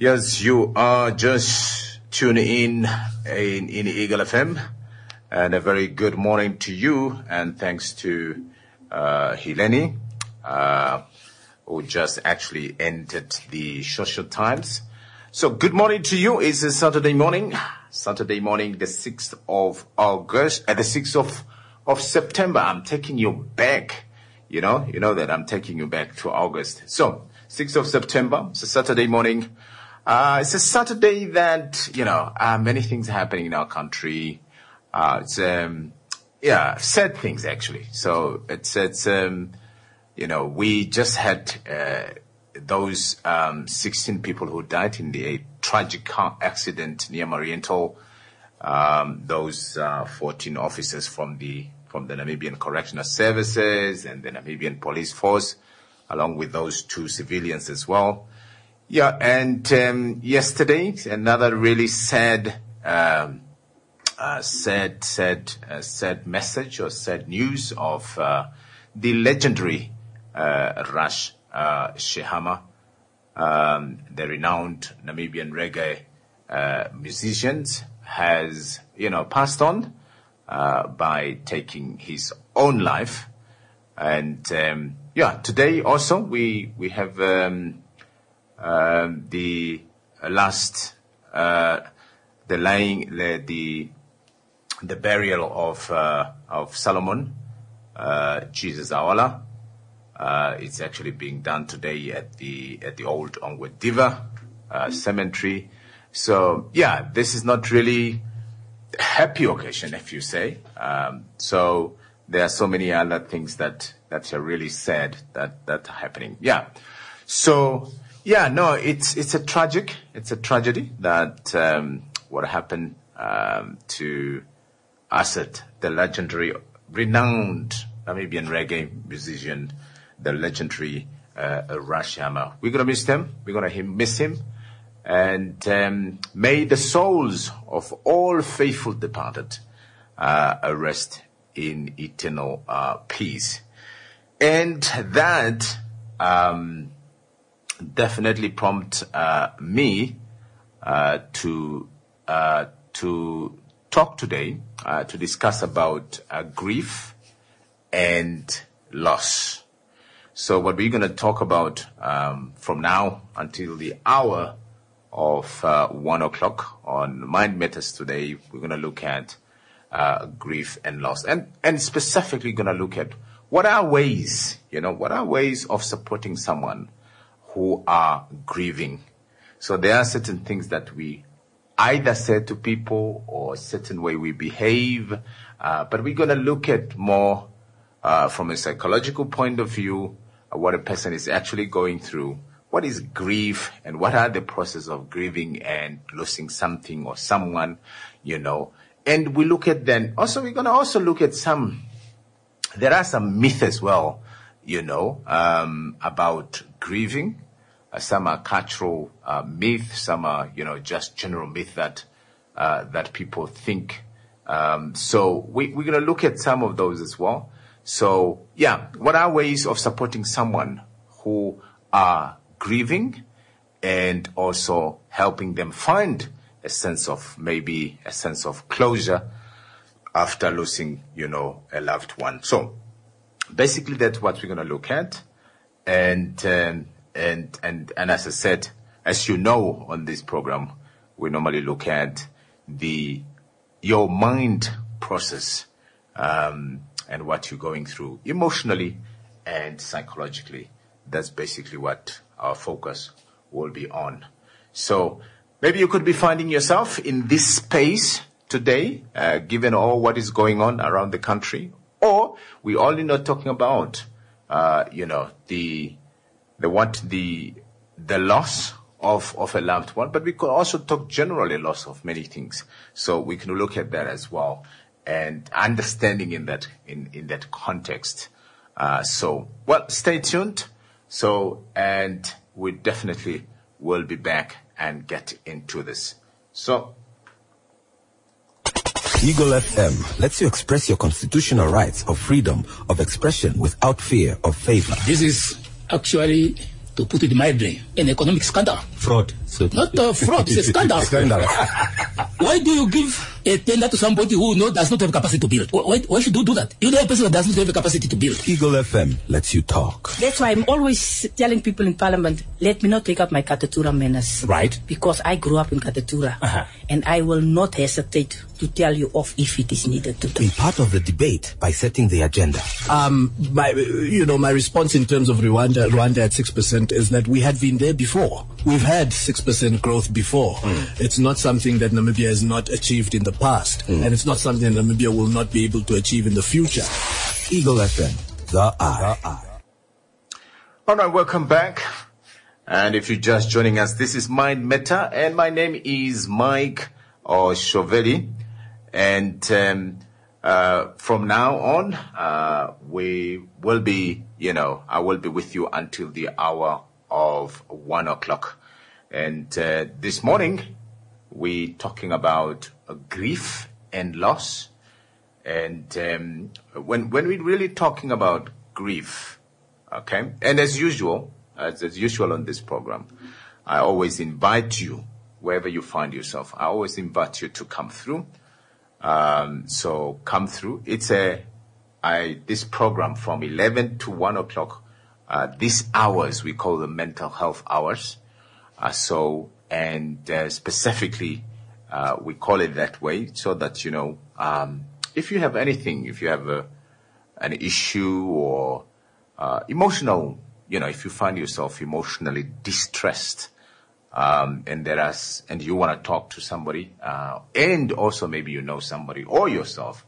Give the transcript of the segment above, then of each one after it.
Yes, you are just tuning in Eagle FM, and a very good morning to you, and thanks to Heleni, who just actually entered the social times. So good morning to you. It's a Saturday morning, the 6th of August, the 6th of September. I'm taking you back, you know that I'm taking you back to August. So 6th of September, it's a Saturday morning. It's a Saturday that, many things are happening in our country. It's sad things actually. So it's we just had, those 16 people who died in a tragic car accident near Mariental. Those 14 officers from the Namibian Correctional Services and the Namibian Police Force, along with those 2 civilians as well. Yeah, and yesterday another really sad message or sad news of the legendary Rush Shehama, the renowned Namibian reggae musicians, has passed on by taking his own life. And today also we have the burial of Solomon Jesus Awala. It's actually being done today at the old Ongwediva cemetery. So this is not really a happy occasion, if you say. So there are so many other things that are really sad that are happening. Yeah. So it's a tragedy that what happened to Asset, the legendary, renowned Namibian reggae musician, the legendary Rush Shehama. We're gonna miss him. Miss him, and may the souls of all faithful departed rest in eternal peace. And that definitely prompt me to talk today, to discuss about grief and loss. So what we're going to talk about from now until the hour of 1 o'clock on Mind Matters today, we're going to look at grief and loss, and specifically going to look at what are ways of supporting someone who are grieving. So there are certain things that we either say to people or a certain way we behave, but we're going to look at more from a psychological point of view, what a person is actually going through. What is grief, and what are the process of grieving and losing something or someone, And we look at then, also we're going to also look at there are some myths as well, about grieving. Some are cultural myths, some are, just general myth that people think. So we're going to look at some of those as well. So, what are ways of supporting someone who are grieving and also helping them find a sense of closure after losing, a loved one. So basically that's what we're going to look at. And as I said, as you know, on this program, we normally look at your mind process, and what you're going through emotionally and psychologically. That's basically what our focus will be on. So maybe you could be finding yourself in this space today, given all what is going on around the country, or we only not talking about, the loss of a loved one, but we could also talk generally loss of many things. So we can look at that as well, and understanding in that context. Stay tuned. So, and we definitely will be back and get into this. So, Eagle FM lets you express your constitutional rights of freedom of expression without fear of favor. This is actually to put it mildly, an economic scandal. Fraud. Not fraud, it's a scandal. Scandal. Why do you give a tender to somebody who does not have capacity to build? Why should you do that? You know a person that does not have the capacity to build. Eagle FM lets you talk. That's why I'm always telling people in Parliament, let me not take up my Katatura manners. Right. Because I grew up in Katatura. And I will not hesitate to tell you off if it is needed to do. Be part of the debate by setting the agenda. My response in terms of Rwanda at 6% is that we had been there before. We've had 6% growth before. It's not something that Namibia has not achieved in the past. And it's not something that Namibia will not be able to achieve in the future. Eagle FM, the eye. All right, welcome back. And if you're just joining us, this is Mind Meta, and my name is Mike Shovelli. And from now on, we will be, I will be with you until the hour of 1 o'clock. And this morning, we're talking about grief and loss. And when we're really talking about grief, okay, and as usual on this program, I always invite you, wherever you find yourself, I always invite you to come through. So come through. It's this program from 11 to 1 o'clock. These hours we call the mental health hours. Specifically, we call it that way so that, if you have anything, if you have an issue or emotional, if you find yourself emotionally distressed, and you want to talk to somebody, and also maybe you know somebody or yourself,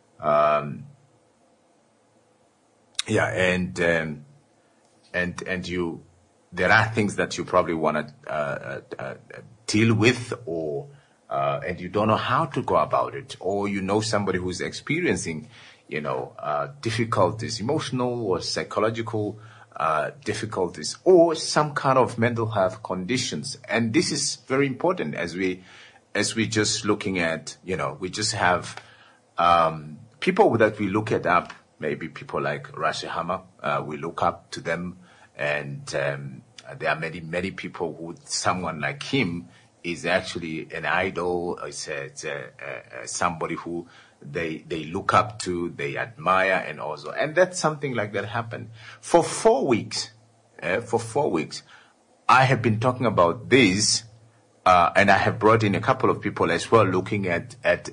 there are things that you probably want to deal with, or and you don't know how to go about it, or somebody who's experiencing, difficulties, emotional or psychological difficulties, or some kind of mental health conditions. And this is very important as we just looking at, we just have people that we look at up, maybe people like Rashi Hammer, we look up to them, and there are many people who someone like him is actually an idol. It's somebody who they look up to, they admire, and that's something like that happened. For 4 weeks, I have been talking about this, and I have brought in a couple of people as well, looking at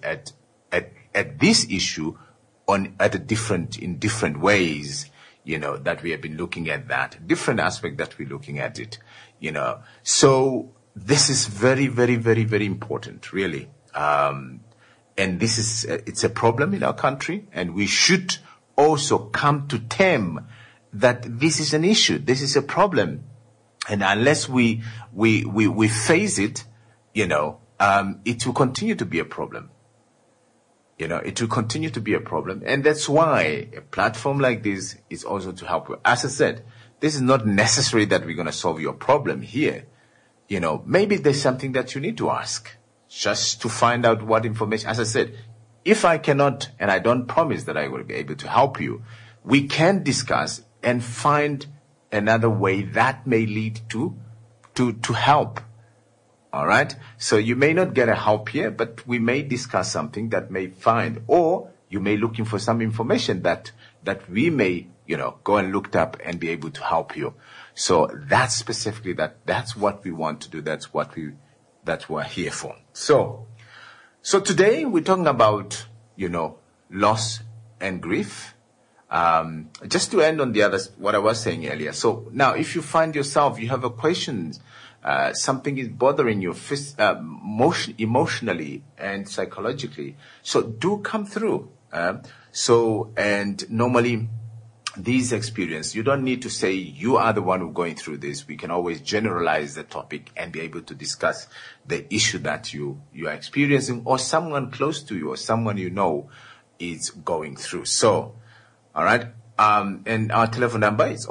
this issue in different ways, that we have been looking at that, different aspect that we're looking at it, So this is very, very, very, very important, really. And it's a problem in our country, and we should also come to terms that this is an issue, this is a problem. And unless we face it, it will continue to be a problem. It will continue to be a problem. And that's why a platform like this is also to help you. As I said, this is not necessary that we're going to solve your problem here. Maybe there's something that you need to ask, just to find out what information. As I said, if I cannot, and I don't promise that I will be able to help you, we can discuss and find another way that may lead to help. All right. So you may not get a help here, but we may discuss something that may find, or you may looking for some information that we may, go and look up and be able to help you. So that's specifically that's what we want to do. That's what we're here for. So today we're talking about, loss and grief. Just to end on what I was saying earlier. So now if you find yourself, you have a question, something is bothering you emotionally and psychologically, so do come through. And normally these experience, you don't need to say you are the one who's going through this. We can always generalize the topic and be able to discuss the issue that you are experiencing, or someone close to you or someone is going through. So, all right. And our telephone number is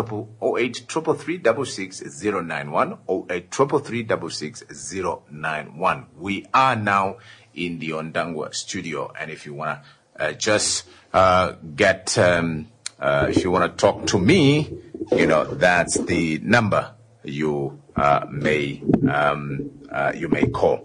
0833666091, 0833666091. We are now in the Ondangwa studio, and if you want to if you want to talk to me, that's the number you may call.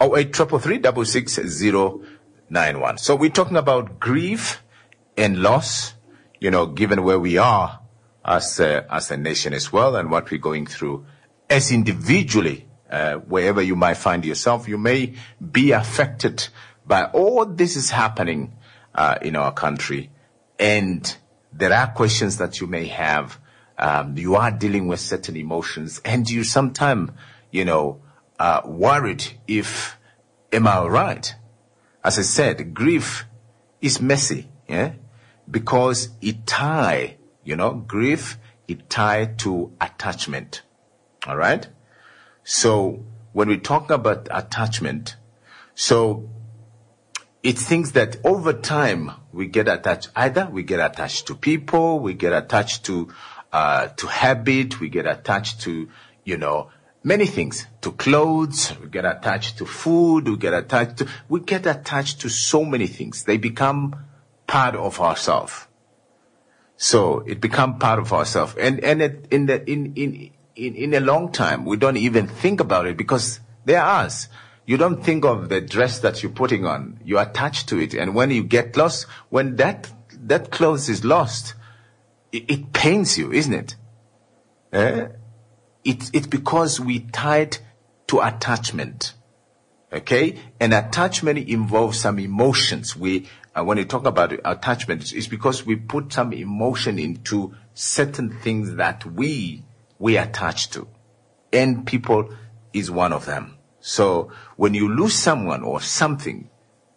0833366091. So we're talking about grief and loss, given where we are as a nation as well, and what we're going through as individually, wherever you might find yourself, you may be affected by all this is happening in our country, and there are questions that you may have. You are dealing with certain emotions, and you sometimes, worried if, am I all right? As I said, grief is messy, because it grief to attachment. All right? So when we talk about attachment, so it's things that over time we get attached. Either we get attached to people, we get attached to habit, we get attached to, many things, to clothes, we get attached to food, we get attached to so many things. They become part of ourselves. So it become part of ourselves. And in a long time, we don't even think about it because they're ours. You don't think of the dress that you're putting on. You're attached to it. And when you get lost, when that clothes is lost, it pains you, isn't it? It's because we tied to attachment. Okay? And attachment involves some emotions. When you talk about attachment, it's because we put some emotion into certain things that we attach to. And people is one of them. So when you lose someone or something,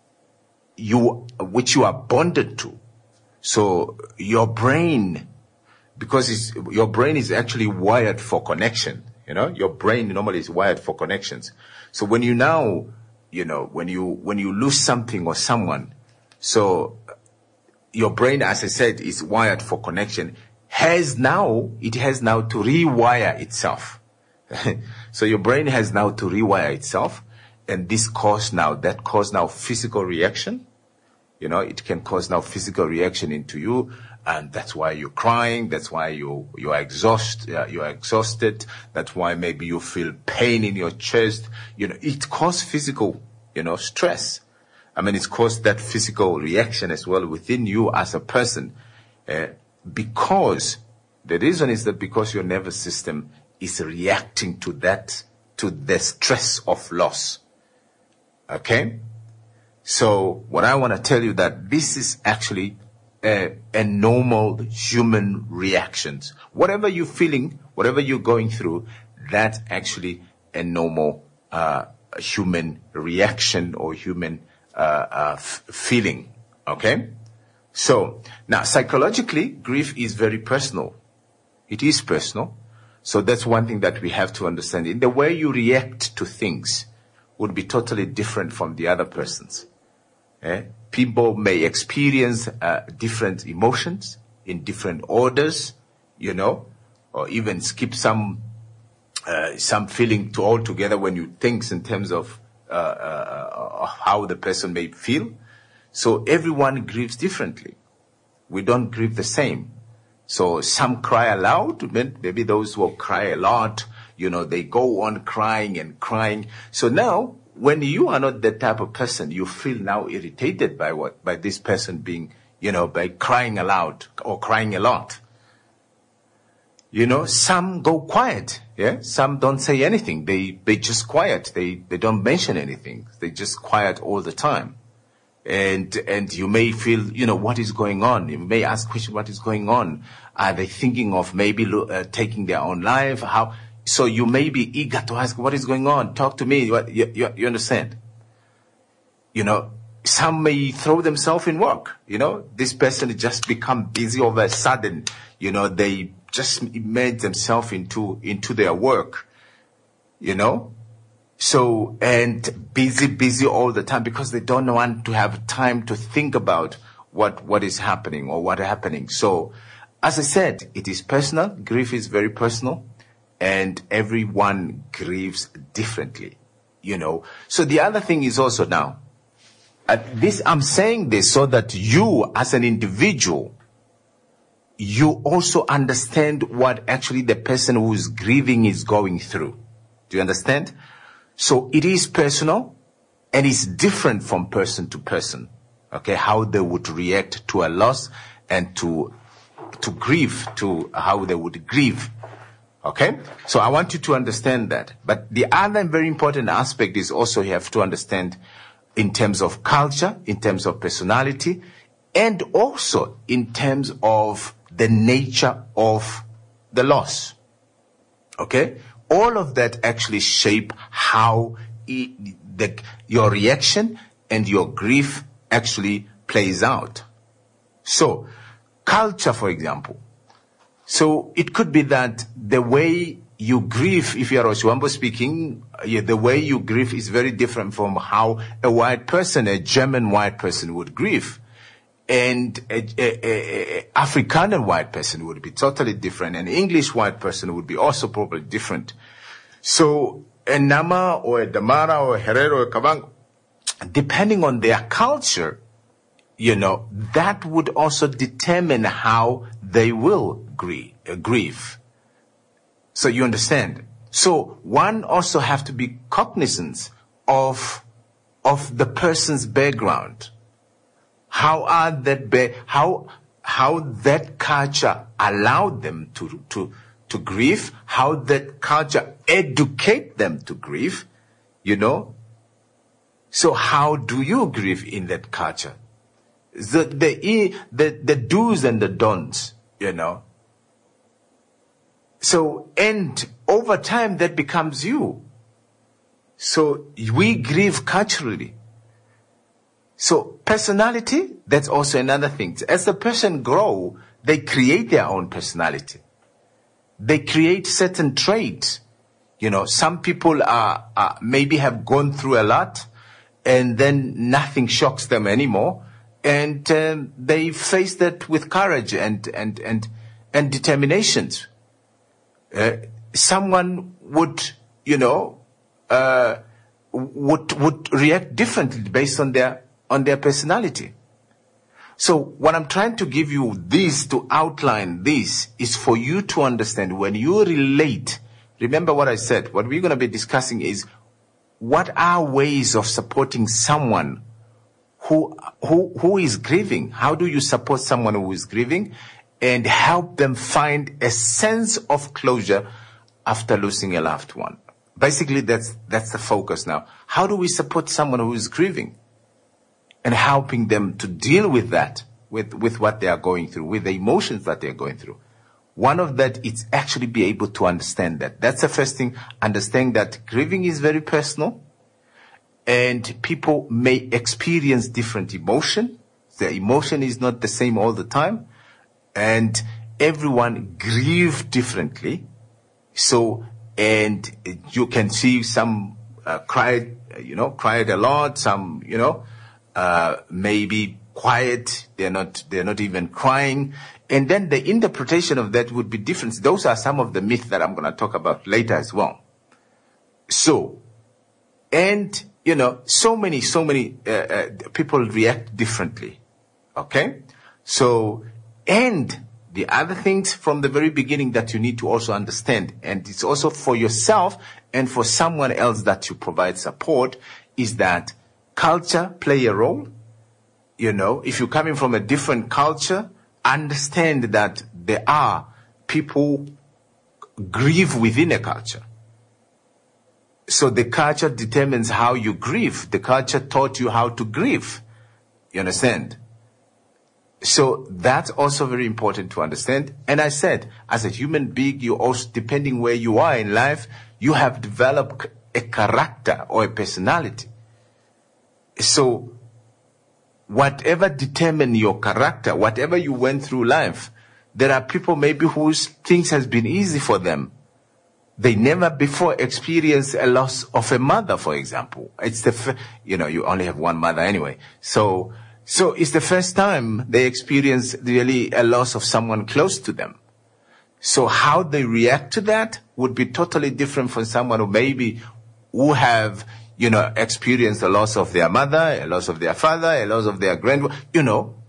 which you are bonded to, so your brain, because your brain is actually wired for connection, your brain normally is wired for connections. So when you now, when you lose something or someone, so your brain, as I said, is wired for connection, it has now to rewire itself. So your brain has now to rewire itself, and that cause now physical reaction. It can cause now physical reaction into you, and that's why you're crying. That's why you are exhausted. That's why maybe you feel pain in your chest. It causes physical, stress. It's caused that physical reaction as well within you as a person, because the reason is that because your nervous system is reacting to the stress of loss. Okay? So what I want to tell you that this is actually a normal human reaction. Whatever you're feeling, whatever you're going through, that's actually a normal human reaction or human feeling. Okay? So now psychologically, grief is very personal. It is personal. So that's one thing that we have to understand. In the way you react to things would be totally different from the other person's. People may experience different emotions in different orders, or even skip some feeling to all together when you think in terms of how the person may feel. So everyone grieves differently. We don't grieve the same. So some cry aloud, maybe those who cry a lot, they go on crying and crying. So now, when you are not that type of person, you feel now irritated by this person being, by crying aloud or crying a lot. Some go quiet, some don't say anything. They just quiet. They don't mention anything. They just quiet all the time. And you may feel, what is going on? You may ask question, what is going on? Are they thinking of maybe taking their own life? How? So you may be eager to ask, what is going on? Talk to me. You understand? Some may throw themselves in work. This person just become busy all of a sudden. They just made themselves into their work. So, and busy all the time because they don't want to have time to think about what is happening or what happening. So, as I said, it is personal. Grief is very personal, and everyone grieves differently, So the other thing is also now, I'm saying this so that you as an individual, you also understand what actually the person who is grieving is going through. Do you understand? So it is personal and it's different from person to person. Okay, how they would react to a loss and to grief, to how they would grieve. Okay, so I want you to understand that. But the other very important aspect is also you have to understand in terms of culture, in terms of personality, and also in terms of the nature of the loss. Okay, all of that actually shape how your reaction and your grief actually plays out. So, culture, for example. So it could be that the way you grieve, if you're Oshiwambo speaking, the way you grieve is very different from how a white person, a German white person would grieve. And a Afrikaner white person would be totally different. An English white person would be also probably different. So a Nama or a Damara or a Herero or a Kabang, depending on their culture, that would also determine how they will grieve. So you understand? So one also have to be cognizant of the person's background. How that culture allowed them to grieve, how that culture educate them to grieve, So how do you grieve in that culture? The do's and the don'ts, So, and over time that becomes you. So we grieve culturally. So personality, that's also another thing. As the person grow, they create their own personality. They create certain traits. Some people are maybe have gone through a lot and then nothing shocks them anymore. And they face that with courage and determinations. Someone would, would react differently based on their personality. So what I'm trying to give you to outline this is for you to understand when you relate. Remember what I said. What we're going to be discussing is what are ways of supporting someone who is grieving. How do you support someone who is grieving and help them find a sense of closure after losing a loved one? Basically, that's the focus now. How do we support someone who is grieving and helping them to deal with that, with what they are going through, with the emotions that they're going through? One of that is actually be able to understand that. That's the first thing, understanding that grieving is very personal and people may experience different emotion. The emotion is not the same all the time and everyone grieve differently. So, and you can see some cried a lot, some, maybe quiet, they're not even crying. And then the interpretation of that would be different. Those are some of the myths that I'm going to talk about later as well. So, and, so many people react differently. Okay? So, and the other things from the very beginning that you need to also understand, and it's also for yourself and for someone else that you provide support, is that culture play a role. If you're coming from a different culture, understand that there are people grieve within a culture. So the culture determines how you grieve. The culture taught you how to grieve. You understand? So that's also very important to understand. And I said, as a human being, you also, depending where you are in life, you have developed a character or a personality. So whatever determine your character, whatever you went through life, there are people maybe whose things has been easy for them. They never before experienced a loss of a mother, for example. It's you only have one mother anyway. So it's the first time they experience really a loss of someone close to them. So how they react to that would be totally different from someone who have, experienced a loss of their mother, a loss of their father, a loss of their grandmother,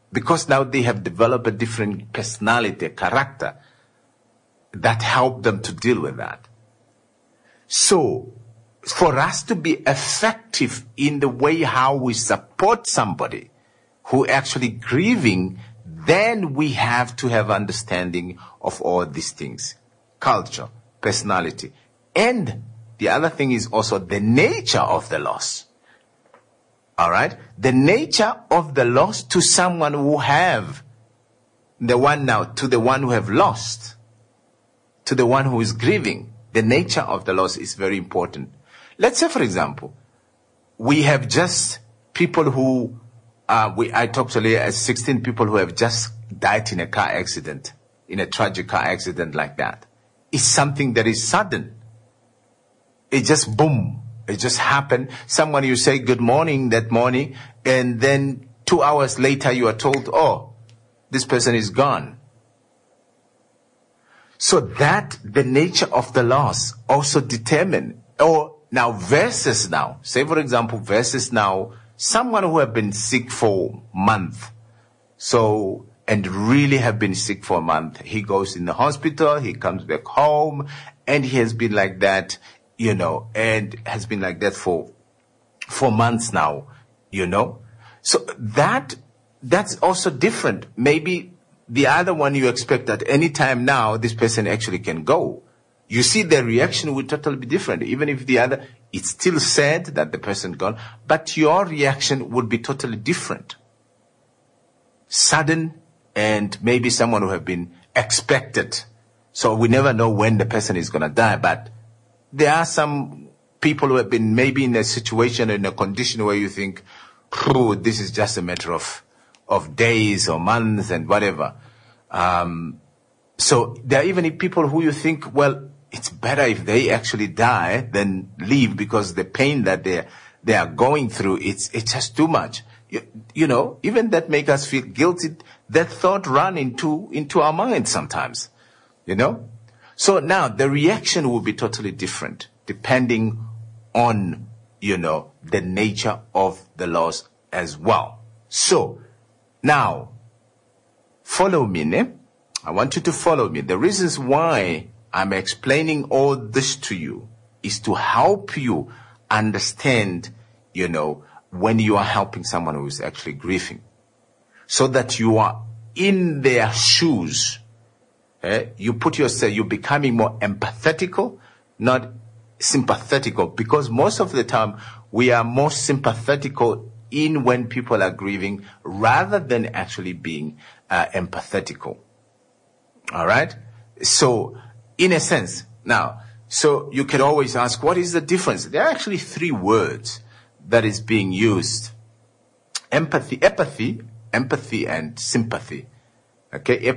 because now they have developed a different personality, a character that help them to deal with that. So, for us to be effective in the way how we support somebody who actually grieving, then we have to have understanding of all these things. Culture, personality. And the other thing is also the nature of the loss. All right? The nature of the loss to someone who have the one now, to the one who have lost, to the one who is grieving. The nature of the loss is very important. Let's say, for example, we have just people who, I talked earlier as 16 people who have just died in a car accident, in a tragic car accident like that. It's something that is sudden. It just boom. It just happened. Someone you say good morning that morning, and then 2 hours later you are told, oh, this person is gone. So that the nature of the loss also determine, or now versus now, say for example, versus now, someone who have been sick for a month. So, and really have been sick for a month. He goes in the hospital, he comes back home, and he has been like that, you know, and has been like that for months now, you know. So that's also different. Maybe the other one you expect at any time now, this person actually can go. You see the reaction would totally be different. Even if the other, it's still said that the person gone, but your reaction would be totally different. Sudden, and maybe someone who have been expected. So we never know when the person is going to die, but there are some people who have been maybe in a situation, in a condition where you think, this is just a matter of days or months and whatever. So there are even people who you think, well, it's better if they actually die than leave, because the pain that they are going through, it's just too much. You know, even that make us feel guilty. That thought run into our minds sometimes, you know. So now the reaction will be totally different depending on, you know, the nature of the loss as well. So now follow me, ne? I want you to follow me. The reasons why I'm explaining all this to you is to help you understand, you know, when you are helping someone who is actually grieving, so that you are in their shoes. You put yourself, you're becoming more empathetical, not sympathetical, because most of the time we are more sympathetical in when people are grieving rather than actually being empathetical. All right? So, in a sense, now, so you can always ask, what is the difference? There are actually 3 words that is being used. Empathy, and sympathy. Okay,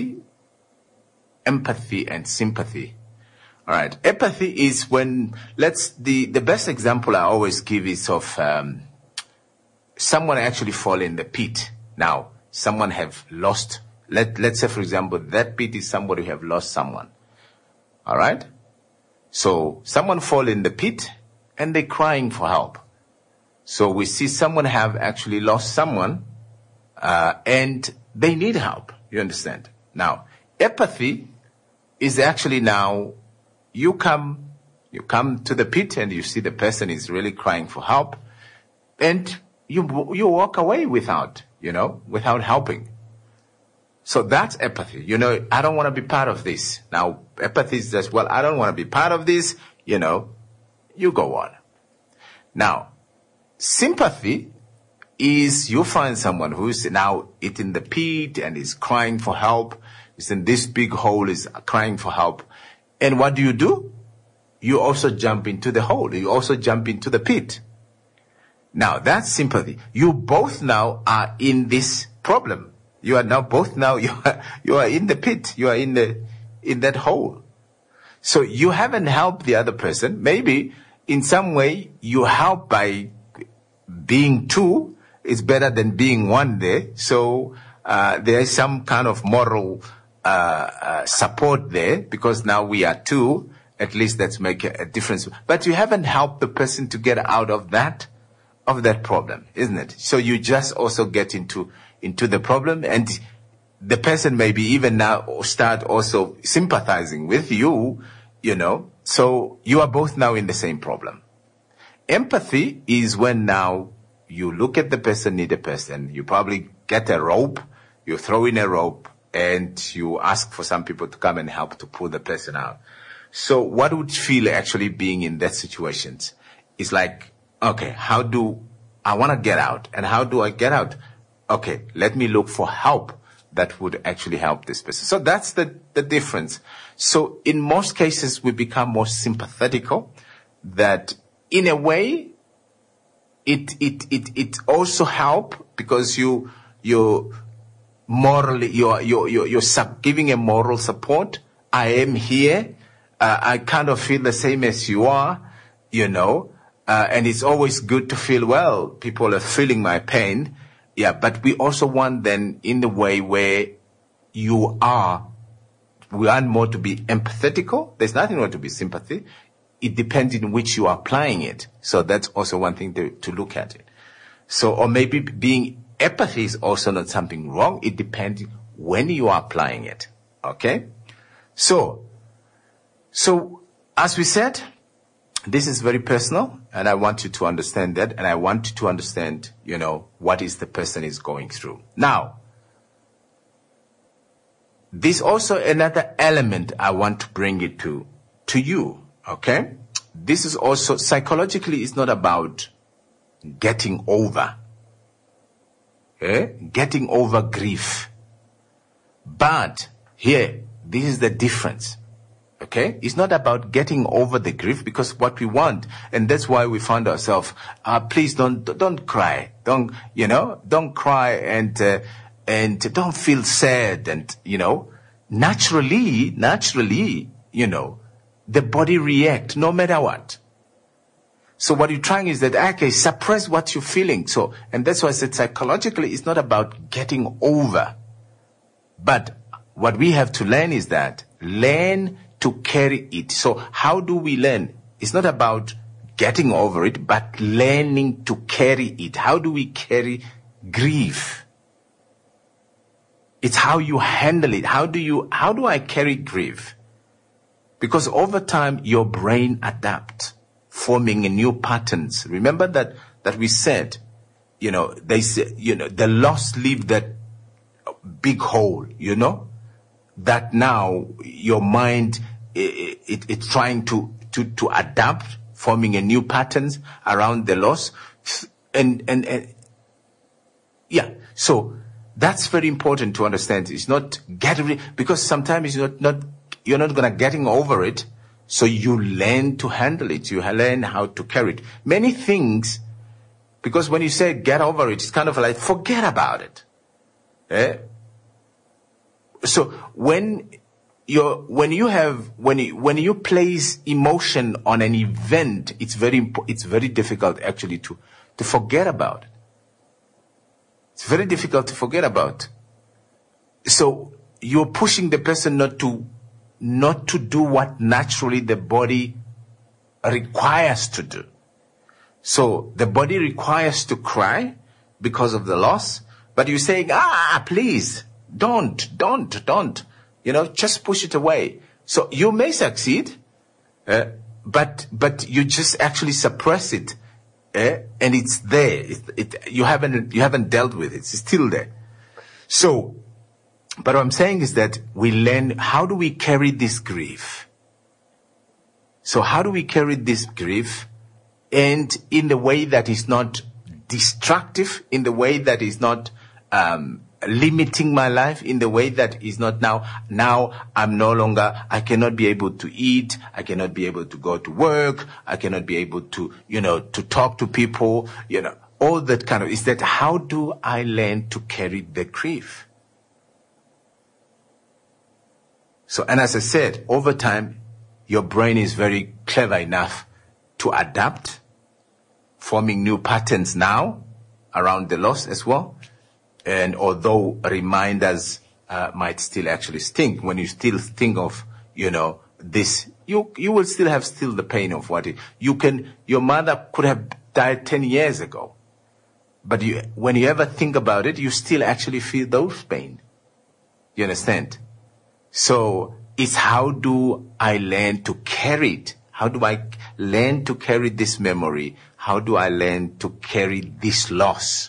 empathy and sympathy. All right. Empathy is when, the best example I always give is of someone actually fall in the pit. Now, someone have lost, let's say for example, that pit is somebody who have lost someone. All right. So someone fall in the pit and they're crying for help. So we see someone have actually lost someone, and they need help. You understand? Now, empathy is actually now, you come to the pit and you see the person is really crying for help, and you walk away without helping. So that's empathy. You know, I don't want to be part of this. Now, empathy is just, well, I don't want to be part of this, you know, you go on. Now, sympathy is you find someone who's now in the pit and is crying for help, is in this big hole, is crying for help. And what do? You also jump into the hole. You also jump into the pit. Now, that's sympathy. You both now are in this problem. You are now both now, you are in the pit. You are in that hole. So you haven't helped the other person. Maybe in some way you help by being 2 is better than being 1 there. So there is some kind of moral support there, because now we are 2. At least that's make a difference. But you haven't helped the person to get out of that problem, isn't it? So you just also get into into the problem, and the person maybe even now start also sympathizing with you, so you are both now in the same problem. Empathy is when now you look at the person, need a person, you probably get a rope, you throw in a rope, and you ask for some people to come and help to pull the person out. So what would feel actually being in that situation is like, okay, how do I want to get out? And how do I get out? Okay, let me look for help that would actually help this person. So that's the difference. So in most cases, we become more sympathetical, that in a way, it also help because you're giving a moral support. I am here. I kind of feel the same as you are, and it's always good to feel, well, people are feeling my pain. Yeah, but we also want then in the way where we want more to be empathetical. There's nothing wrong to be sympathy. It depends in which you are applying it. So that's also one thing to look at it. So, or maybe being empathy is also not something wrong. It depends when you are applying it. Okay? So as we said, this is very personal, and I want you to understand that, and I want you to understand, what is the person is going through. Now, there's also another element I want to bring it to you, okay? This is also, psychologically, it's not about getting over, getting over grief. But here, this is the difference. Okay? It's not about getting over the grief, because what we want, and that's why we found ourselves, please don't cry. Don't cry and don't feel sad and, naturally, the body react no matter what. So what you're trying is that, okay, suppress what you're feeling. So, and that's why I said psychologically, it's not about getting over. But what we have to learn is that, learn to carry it. So how do we learn? It's not about getting over it, but learning to carry it. How do we carry grief? It's how you handle it. How do I carry grief? Because over time, your brain adapts, forming new patterns. Remember that we said, they say, the loss leave that big hole, that now your mind, it's trying to adapt, forming a new patterns around the loss. And yeah, so that's very important to understand. It's not because sometimes you're not gonna getting over it. So you learn to handle it. You learn how to carry it. Many things, because when you say get over it, it's kind of like forget about it. So when you place emotion on an event, it's very difficult actually to forget about it. It's very difficult to forget about. So you're pushing the person not to do what naturally the body requires to do. So the body requires to cry because of the loss, but you're saying, please, don't, just push it away. So you may succeed, but you just actually suppress it, and it's there. You haven't dealt with it. It's still there. So, but what I'm saying is that we learn, how do we carry this grief? So how do we carry this grief, and in the way that is not destructive, in the way that is not limiting my life, in the way that is not now I'm no longer, I cannot be able to eat, I cannot be able to go to work, I cannot be able to, to talk to people, all that kind of, is that how do I learn to carry the grief? So, and as I said, over time, your brain is very clever enough to adapt, forming new patterns now around the loss as well. And although reminders might still actually sting, when you still think of, this, you will still have the pain of what your mother could have died 10 years ago. But when you ever think about it, you still actually feel those pain. You understand? So it's how do I learn to carry it? How do I learn to carry this memory? How do I learn to carry this loss?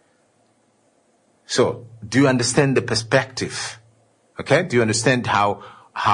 So, do you understand the perspective? Okay? Do you understand how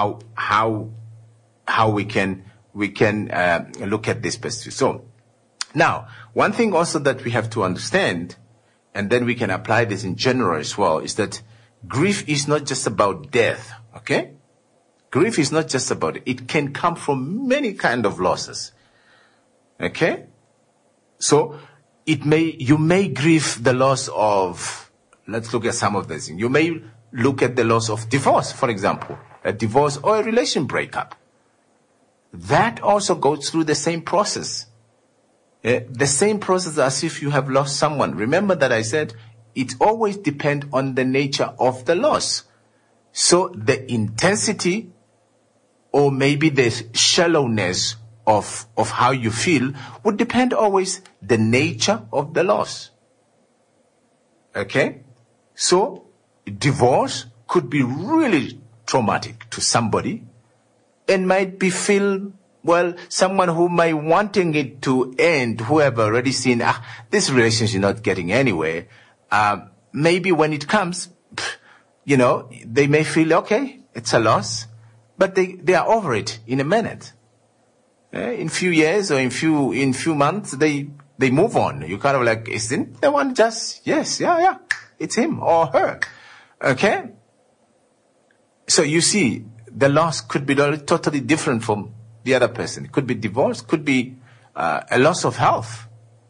we can look at this perspective? So, now, one thing also that we have to understand, and then we can apply this in general as well, is that grief is not just about death, okay? Grief is not just about it. It can come from many kind of losses, okay? So, you may grieve the loss of, let's look at some of these things. You may look at the loss of divorce, for example, a divorce or a relation breakup. That also goes through the same process. The same process as if you have lost someone. Remember that I said it always depends on the nature of the loss. So the intensity or maybe the shallowness of how you feel would depend always the nature of the loss. Okay? So divorce could be really traumatic to somebody and might be someone who might wanting it to end, who have already seen, this relationship is not getting anywhere. Maybe when it comes, they may feel, okay, it's a loss, but they are over it in a minute. In few years or in few months, they move on. You kind of like, isn't the one just, yes, yeah, it's him or her. Okay? So you see, the loss could be totally different from the other person. It could be divorce, could be a loss of health.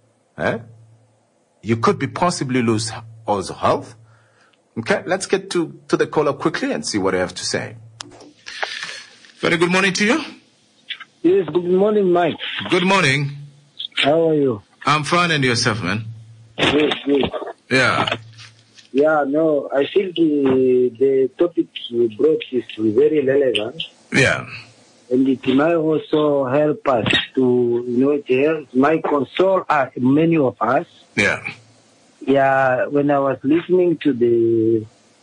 You could be possibly lose also health. Okay, let's get to the caller quickly and see what I have to say. Very good morning to you. Yes, good morning, Mike. Good morning. How are you? I'm fine, and yourself, man? Good. Yeah. Yeah, no, I think the topic you brought is very relevant. Yeah. And it might also help us to, it might console many of us. Yeah. Yeah, when I was listening to the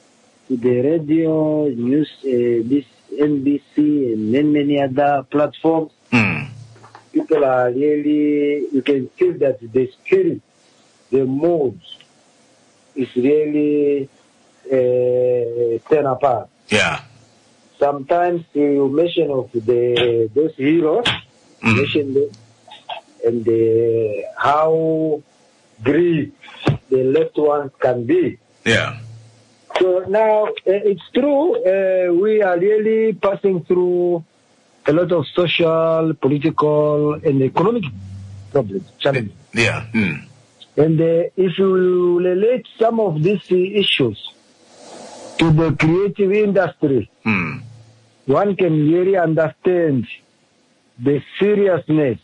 radio news, this NBC and many other platforms, people are really, you can feel that the spirit, the mood is really torn apart. Yeah. Sometimes you mention of those heroes, mention them, and how grieved the left ones can be. Yeah. So now it's true. We are really passing through a lot of social, political, and economic problems, challenges. Yeah. Mm. And if you relate some of these issues to the creative industry, one can really understand the seriousness,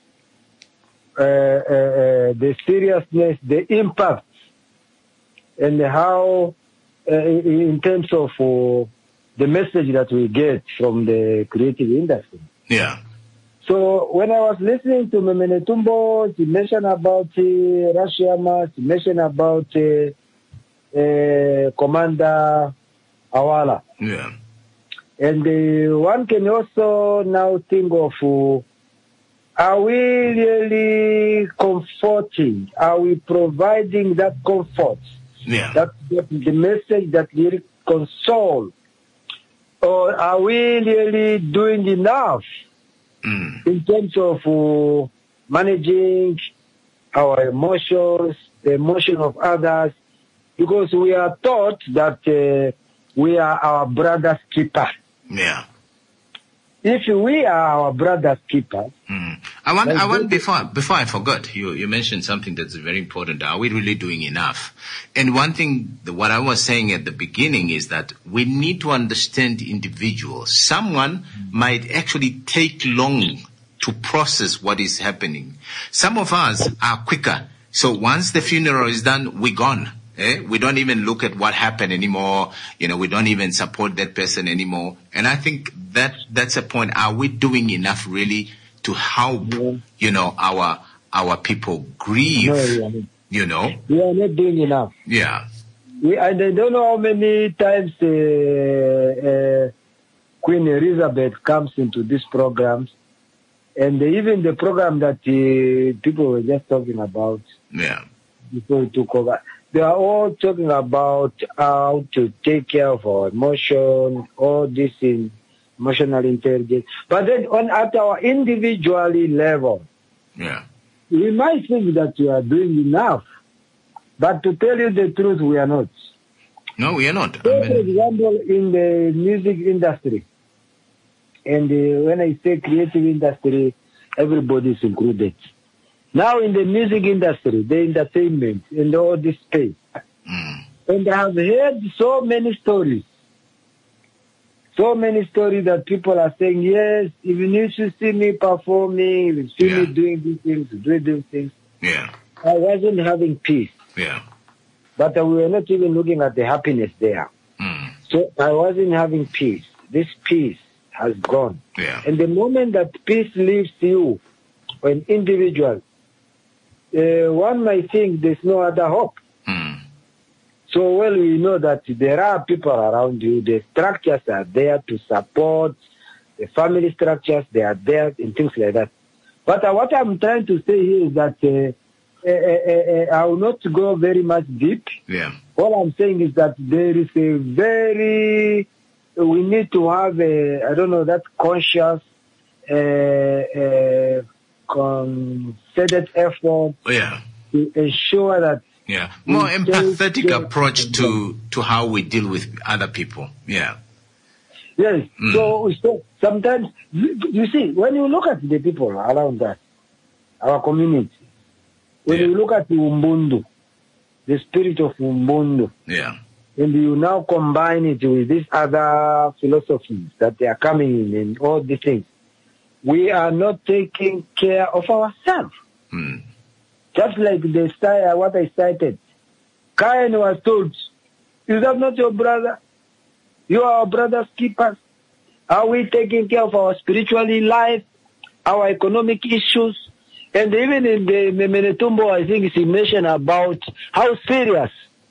the impact, and how, in terms of the message that we get from the creative industry. Yeah. So when I was listening to Memene Tumbo, he mentioned about Russia, he mentioned about Commander Awala. Yeah. And one can also now think of, are we really comforting? Are we providing that comfort? Yeah. That the message that really console? Or are we really doing enough in terms of managing our emotions, the emotion of others? Because we are taught that we are our brother's keeper. Yeah. If we are our brother's keeper, I want before I forgot, you mentioned something that's very important. Are we really doing enough? And one thing, what I was saying at the beginning is that we need to understand individuals. Someone might actually take long to process what is happening. Some of us are quicker. So once the funeral is done, we're gone. We don't even look at what happened anymore. We don't even support that person anymore. And I think that's a point. Are we doing enough really to help, our people grieve? You know? We are not doing enough. Yeah. I don't know how many times Queen Elizabeth comes into these programs, and even the program that people were just talking about before we took over, they are all talking about how to take care of our emotion, all this in emotional intelligence. But then at our individual level, we might think that we are doing enough. But to tell you the truth, we are not. No, we are not. For example, in the music industry, and when I say creative industry, everybody is included. Now in the music industry, the entertainment, and all this space. And I have heard so many stories. So many stories that people are saying, yes, even if you see me performing, if you see me doing these things, doing these things, I wasn't having peace. But we were not even looking at the happiness there. So I wasn't having peace. This peace has gone. And the moment that peace leaves you, an individual, one might think there's no other hope. So well, we know that there are people around you. The structures are there to support. The family structures, they are there and things like that. But what I'm trying to say here is that I will not go very much deep. All I'm saying is that there is we need to have that conscious, concerted effort to ensure that more empathetic approach to how we deal with other people. Yes. So sometimes, you see, when you look at the people around us, our community, when you look at the Umbundu, the spirit of Umbundu, and you now combine it with these other philosophies that they are coming in and all these things, we are not taking care of ourselves. Just like what I cited. Cain was told, is that not your brother? You are our brother's keepers. Are we taking care of our spiritual life, our economic issues? And even in the Memenetumbo, I think he mentioned about how serious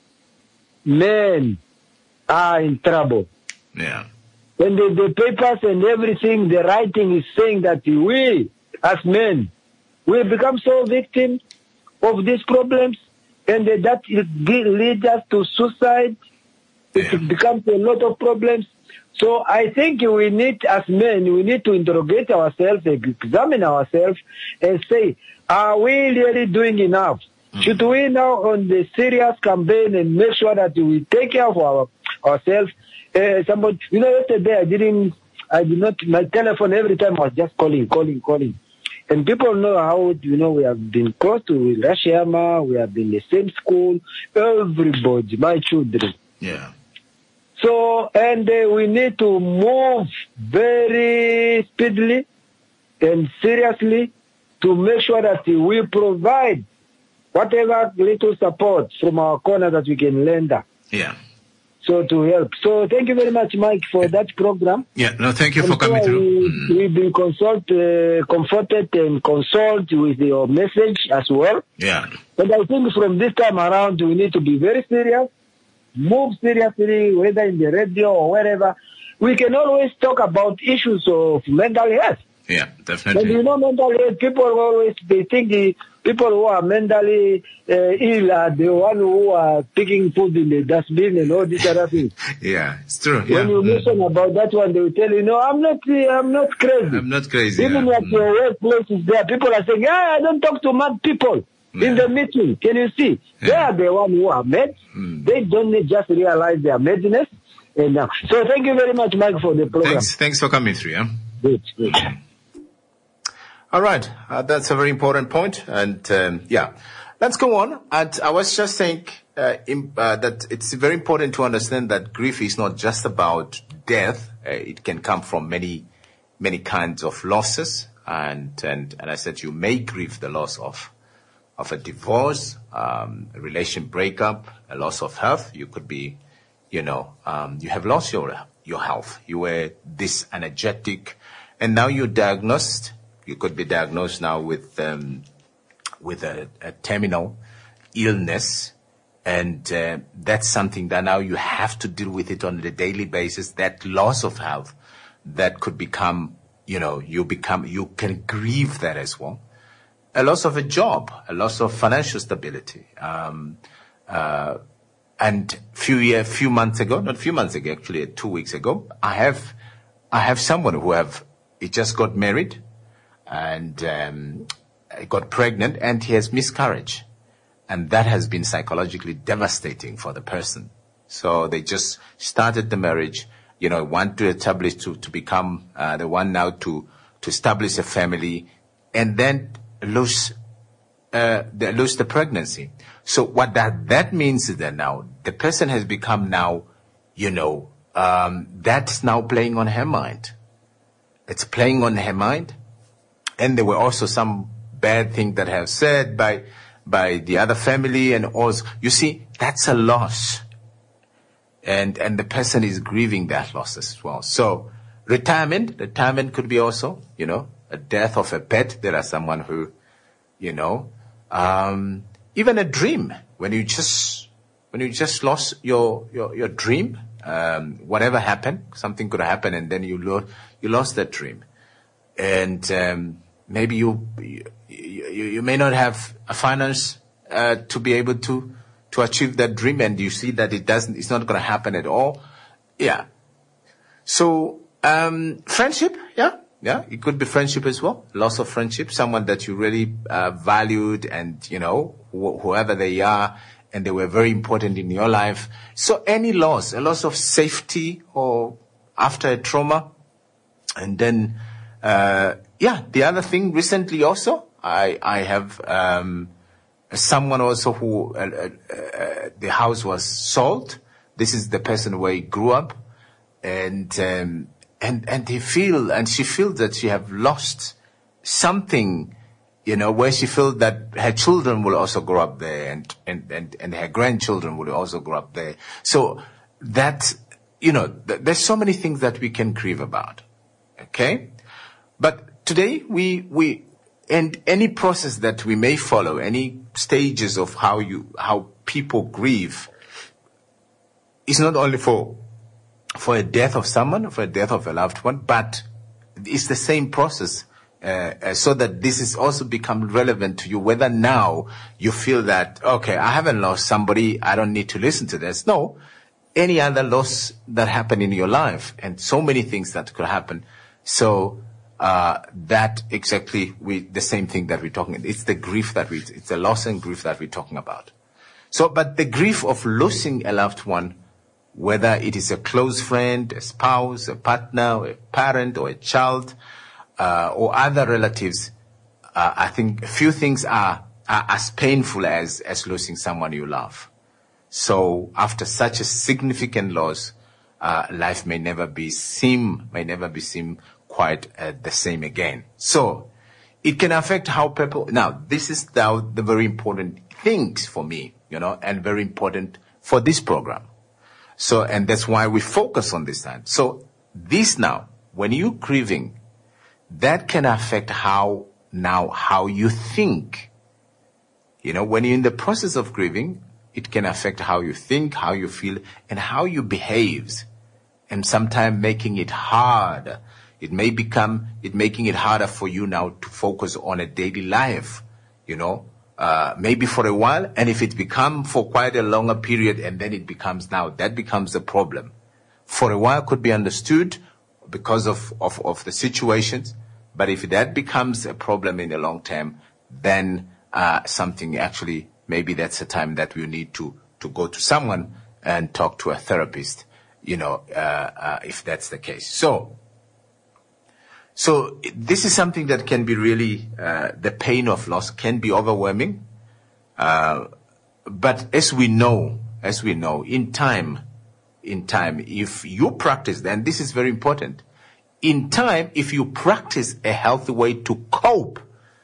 men are in trouble. And the papers and everything, the writing is saying that we, as men, we become so victims of these problems, and that leads us to suicide. It becomes a lot of problems. So I think we need, as men, we need to interrogate ourselves, examine ourselves, and say, are we really doing enough? Should we now on the serious campaign and make sure that we take care of ourselves? Somebody, yesterday I did not, my telephone every time was just calling. And people know how, we have been close to Rashiyama, we have been in the same school, everybody, my children. So, and we need to move very speedily and seriously to make sure that we provide whatever little support from our corner that we can lend. So to help. So thank you very much, Mike, for that program. Thank you for coming through. We've been comforted and consoled with your message as well. But I think from this time around, we need to be very serious, move seriously, whether in the radio or wherever. We can always talk about issues of mental health. Definitely. But mental health, people they think the people who are mentally ill are the one who are picking food in the dustbin and all these other things. It's true. When you listen about that one, they will tell you, no, I'm not crazy. I'm not crazy. Even at your workplace is there, people are saying, I don't talk to mad people in the meeting. Can you see? They are the one who are mad. They don't just realize their madness. And so thank you very much, Mike, for the program. Thanks for coming through. Good. All right, that's a very important point, and let's go on. And I was just saying that it's very important to understand that grief is not just about death. It can come from many kinds of losses, and I said you may grieve the loss of a divorce, a relation breakup, a loss of health. You could be, you have lost your health. You were this energetic, and now you're diagnosed. You could be diagnosed now with a terminal illness. And that's something that now you have to deal with it on a daily basis. That loss of health that could become, you can grieve that as well. A loss of a job, a loss of financial stability. And few months ago, not few months ago, actually 2 weeks ago, I have someone he just got married and got pregnant, and he has miscarriage. And that has been psychologically devastating for the person. So they just started the marriage, want to establish to become the one now to establish a family, and then lose the pregnancy. So what that means is that now the person has become now, that's now playing on her mind. It's playing on her mind. And there were also some bad things that have said by the other family, and also, you see, that's a loss. And the person is grieving that loss as well. So retirement could be also, a death of a pet. There are someone who, even a dream, when you just lost your dream, whatever happened, something could happen, and then you lost that dream. And, maybe you may not have a finance to be able to achieve that dream, and you see that it's not going to happen at all. Yeah. So friendship, yeah, it could be friendship as well. Loss of friendship, someone that you really valued, and whoever they are, and they were very important in your life. So any loss, a loss of safety or after a trauma, and then. The other thing recently also, I have someone also who the house was sold. This is the person where he grew up, and she feels that she have lost something, where she feels that her children will also grow up there, and her grandchildren will also grow up there. So that there's so many things that we can grieve about. Okay. But today and any process that we may follow, any stages of how people grieve, is not only for a death of someone, for a death of a loved one, but it's the same process, so that this is also become relevant to you, whether now you feel that, okay, I haven't lost somebody, I don't need to listen to this. No, any other loss that happened in your life, and so many things that could happen. So, that exactly the same thing that we're talking about. It's the loss and grief that we're talking about. So, but the grief of losing a loved one, whether it is a close friend, a spouse, a partner, a parent, or a child, or other relatives, I think a few things are as painful as losing someone you love. So after such a significant loss, life may never be seem quite the same again. So it can affect how people. Now, this is now the very important things for me, and very important for this program. So, and that's why we focus on this time. So this now, when you're grieving, that can affect how you think. When you're in the process of grieving, it can affect how you think, how you feel, and how you behave, and sometimes making it hard. It making it harder for you now to focus on a daily life, maybe for a while. And if it becomes for quite a longer period, and then it becomes that becomes a problem. For a while could be understood because of the situations. But if that becomes a problem in the long term, then, something actually, maybe that's a time that we need to go to someone and talk to a therapist, if that's the case. So this is something that can be really, the pain of loss can be overwhelming. But as we know, in time, if you practice, then this is very important. In time, if you practice a healthy way to cope,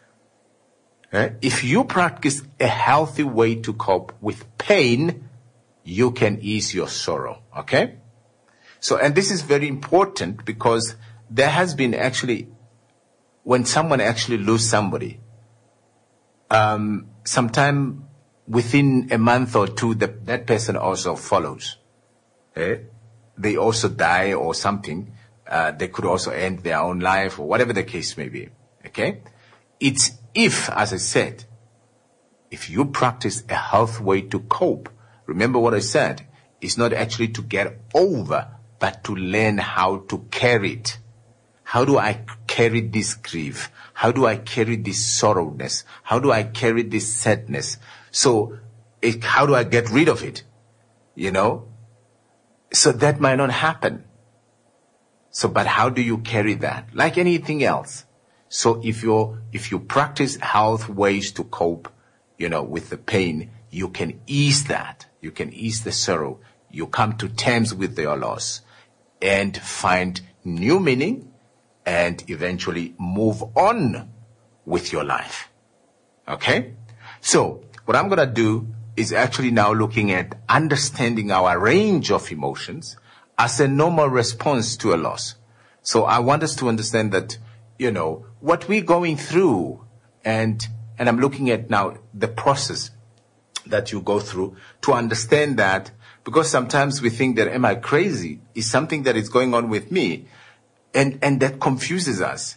if you practice a healthy way to cope with pain, you can ease your sorrow. Okay? So, and this is very important because there has been actually, when someone actually loses somebody, sometimes within a month or two, that person also follows. They also die or something. They could also end their own life or whatever the case may be. Okay? It's if, as I said, if you practice a healthy way to cope, remember what I said, it's not actually to get over, but to learn how to carry it. How do I carry this grief? How do I carry this sorrowness? How do I carry this sadness? So, how do I get rid of it? You know? So that might not happen. So, but how do you carry that? Like anything else. So if you practice healthy ways to cope, you know, with the pain, you can ease that. You can ease the sorrow. You come to terms with your loss and find new meaning and eventually move on with your life. Okay? So what I'm going to do is actually now looking at understanding our range of emotions as a normal response to a loss. So I want us to understand that, you know, what we're going through, and I'm looking at now the process that you go through to understand that, because sometimes we think that, am I crazy? Is something that is going on with me? And that confuses us.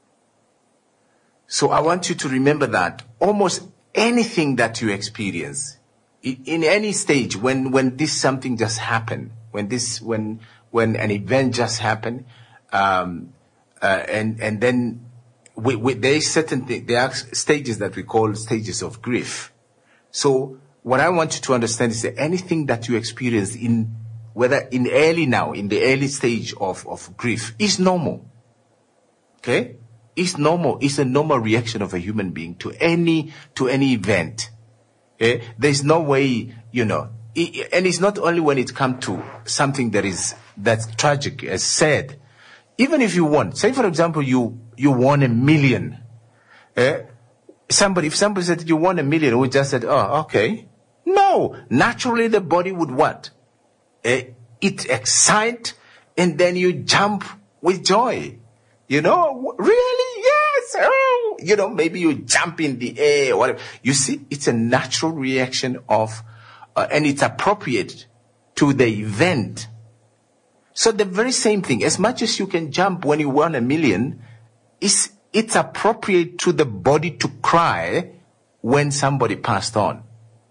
So I want you to remember that almost anything that you experience, in any stage, when this something just happened, when an event just happened, and then there is certain things, there are stages that we call stages of grief. So what I want you to understand is that anything that you experience whether in the early stage of grief is normal. Okay? It's normal. It's a normal reaction of a human being to any event. Okay? There's no way, you know, and it's not only when it comes to something that's tragic, as sad. Even if you won, say for example, you won $1 million. If somebody said you won $1 million, we just said, oh, okay. No, naturally the body would what? It excite, and then you jump with joy. You know, really? Yes. Oh, you know, maybe you jump in the air or whatever. You see, it's a natural reaction of, and it's appropriate to the event. So the very same thing, as much as you can jump when you won $1 million, it's appropriate to the body to cry when somebody passed on.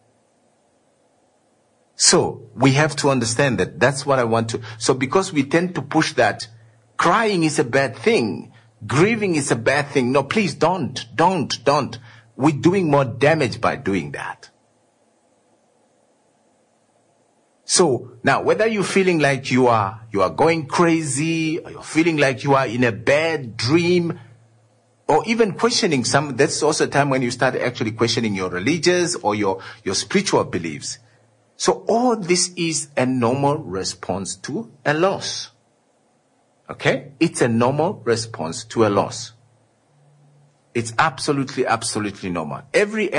So we have to understand that. That's what I want to. So because we tend to push that crying is a bad thing, grieving is a bad thing. No, please don't. We're doing more damage by doing that. So now, whether you're feeling like you are going crazy, or you're feeling like you are in a bad dream, or even questioning that's also a time when you start actually questioning your religious or your spiritual beliefs. So all this is a normal response to a loss. Okay? It's a normal response to a loss. It's absolutely normal. Everyone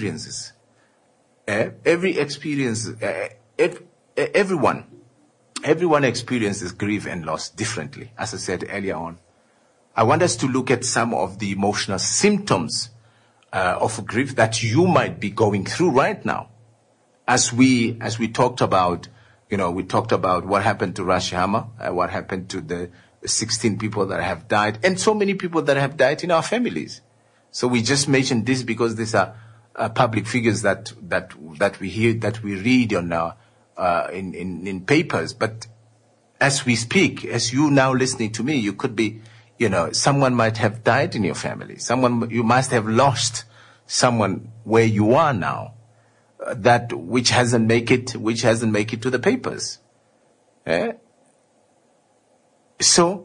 experiences grief and loss differently, as I said earlier on. I want us to look at some of the emotional symptoms of grief that you might be going through right now. As we talked about, you know, we talked about what happened to Rashi Hammer, what happened to the 16 people that have died, and so many people that have died in our families. So we just mentioned this because these are public figures that we hear, that we read on in papers. But as we speak, as you now listening to me, you could be, you know, someone might have died in your family. You must have lost someone where you are now, which hasn't make it to the papers. So,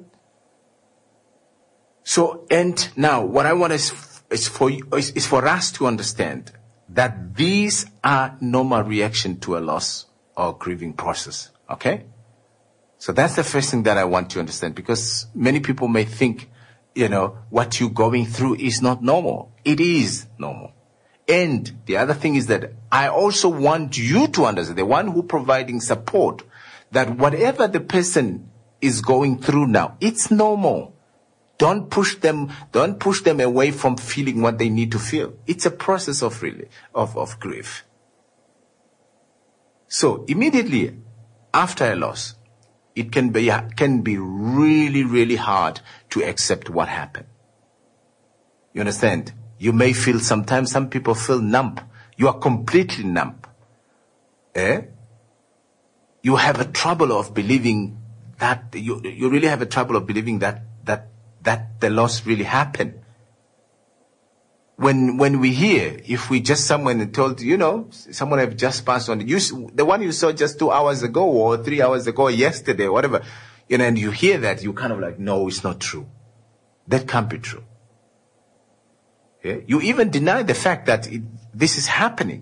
and now what I want is for us to understand that these are normal reaction to a loss or grieving process. Okay? So that's the first thing that I want to understand, because many people may think, you know, what you're going through is not normal. It is normal. And the other thing is that I also want you to understand, the one who providing support, that whatever the person is going through now, it's normal. Don't push them away from feeling what they need to feel. It's a process of grief. So immediately after a loss, it can be really, really hard to accept what happened. You understand? You may feel sometimes, some people feel numb. You are completely numb. You have a trouble of believing that, you really have a trouble of believing that the loss really happened. When we hear, if we just someone told, someone have just passed on, the one you saw just 2 hours ago or 3 hours ago, or yesterday, whatever, and you hear that, you kind of like, no, it's not true. That can't be true. Yeah? You even deny the fact that this is happening.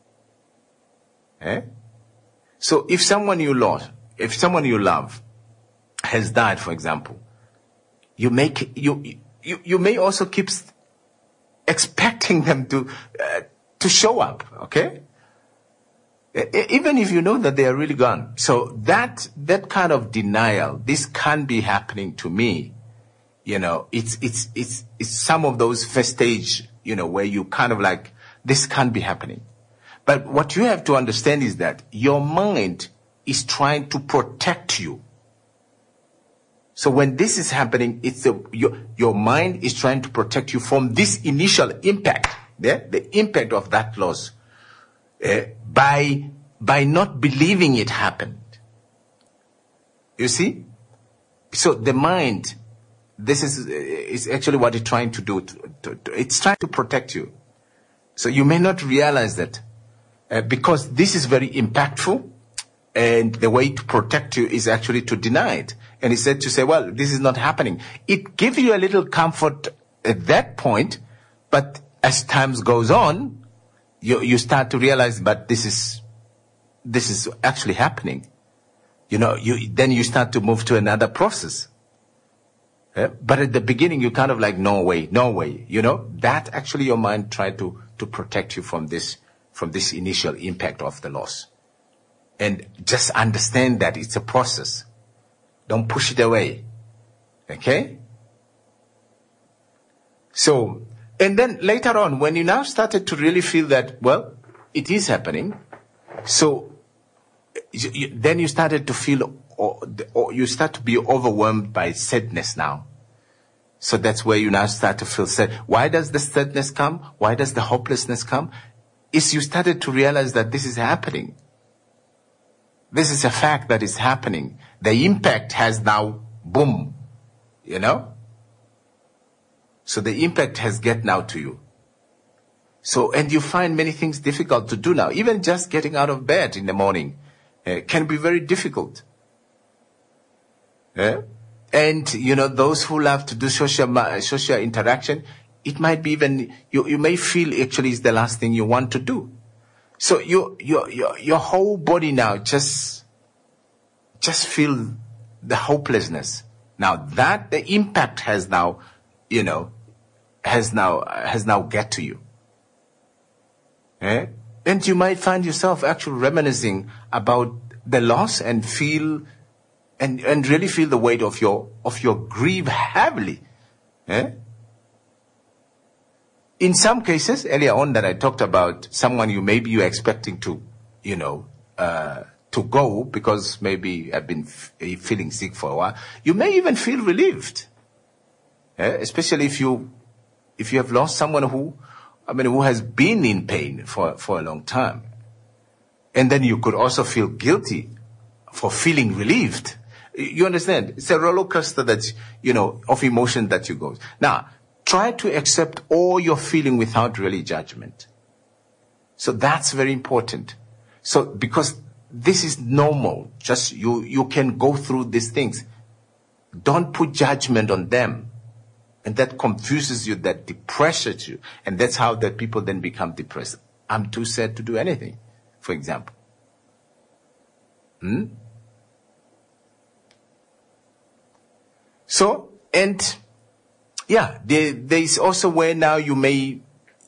So if someone you love has died, for example, you may also keep expecting them to show up, okay? Even if you know that they are really gone. So that kind of denial, this can't be happening to me. It's some of those first stage, where you kind of like, this can't be happening. But what you have to understand is that your mind is trying to protect you. So when this is happening, your mind is trying to protect you from this initial impact, the impact of that loss, by not believing it happened. You see? So the mind, this is actually what it's trying to do. It's trying to protect you. So you may not realize that, because this is very impactful, and the way to protect you is actually to deny it. And he said to say, well, this is not happening. It gives you a little comfort at that point, but as time goes on, you start to realize, but this is actually happening. Then you start to move to another process. But at the beginning, you kind of like, no way. That actually your mind tried to protect you from this initial impact of the loss. And just understand that it's a process. Don't push it away. Okay? So, and then later on, when you now started to really feel that, well, it is happening, so then you started to feel, or you start to be overwhelmed by sadness now. So that's where you now start to feel sad. Why does the sadness come? Why does the hopelessness come? Is you started to realize that this is happening. This is a fact that is happening. The impact has now, boom, So the impact has get now to you. So, and you find many things difficult to do now. Even just getting out of bed in the morning can be very difficult. And, those who love to do social interaction, it might be even, you may feel actually it's the last thing you want to do. So your whole body now just feel the hopelessness. Now that the impact has now, has now get to you. And you might find yourself actually reminiscing about the loss and feel, and really feel the weight of your grief heavily. In some cases, earlier on that I talked about someone you're expecting to, to go because maybe I've been feeling sick for a while. You may even feel relieved, especially if you have lost someone who has been in pain for a long time. And then you could also feel guilty for feeling relieved. You understand? It's a roller coaster that, of emotion that you go. Now, try to accept all your feeling without really judgment. So that's very important. So, because this is normal, just you can go through these things. Don't put judgment on them. And that confuses you, that depresses you. And that's how that people then become depressed. I'm too sad to do anything, for example. So, and yeah, there is also where now you may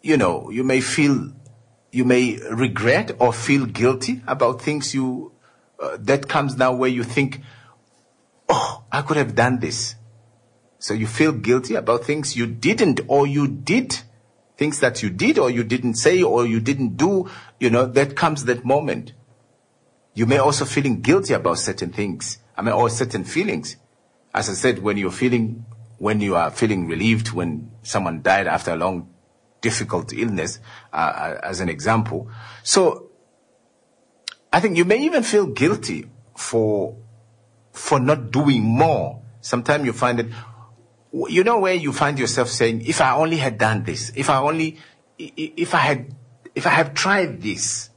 regret or feel guilty about things that comes now where you think, oh, I could have done this. So you feel guilty about things you didn't, or you did, things that you did or you didn't say or you didn't do, that comes that moment. You may also feeling guilty about certain things. Or certain feelings. As I said, when you are feeling relieved when someone died after a long, difficult illness, as an example. So, I think you may even feel guilty for not doing more. Sometimes you find it, where you find yourself saying, if I only had done this, if I had tried this.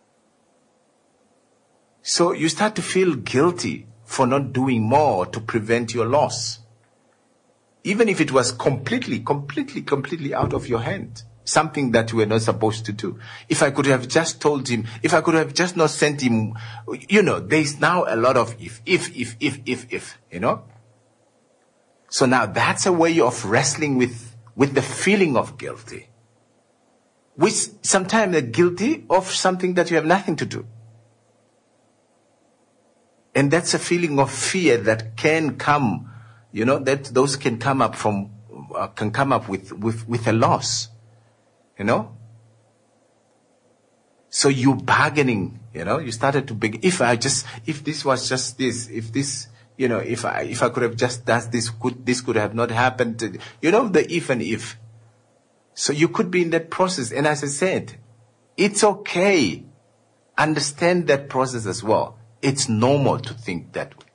So you start to feel guilty for not doing more to prevent your loss. Even if it was completely out of your hand. Something that you were not supposed to do. If I could have just told him, if I could have just not sent him, there's now a lot of if, So now that's a way of wrestling with the feeling of guilty. Which sometimes are guilty of something that you have nothing to do. And that's a feeling of fear that can come, that those can come up with a loss, So you bargaining, you started to beg, if this was just this, if this, if I could have just done this, this could have not happened, the if and if. So you could be in that process. And as I said, it's okay. Understand that process as well. It's normal to think that way.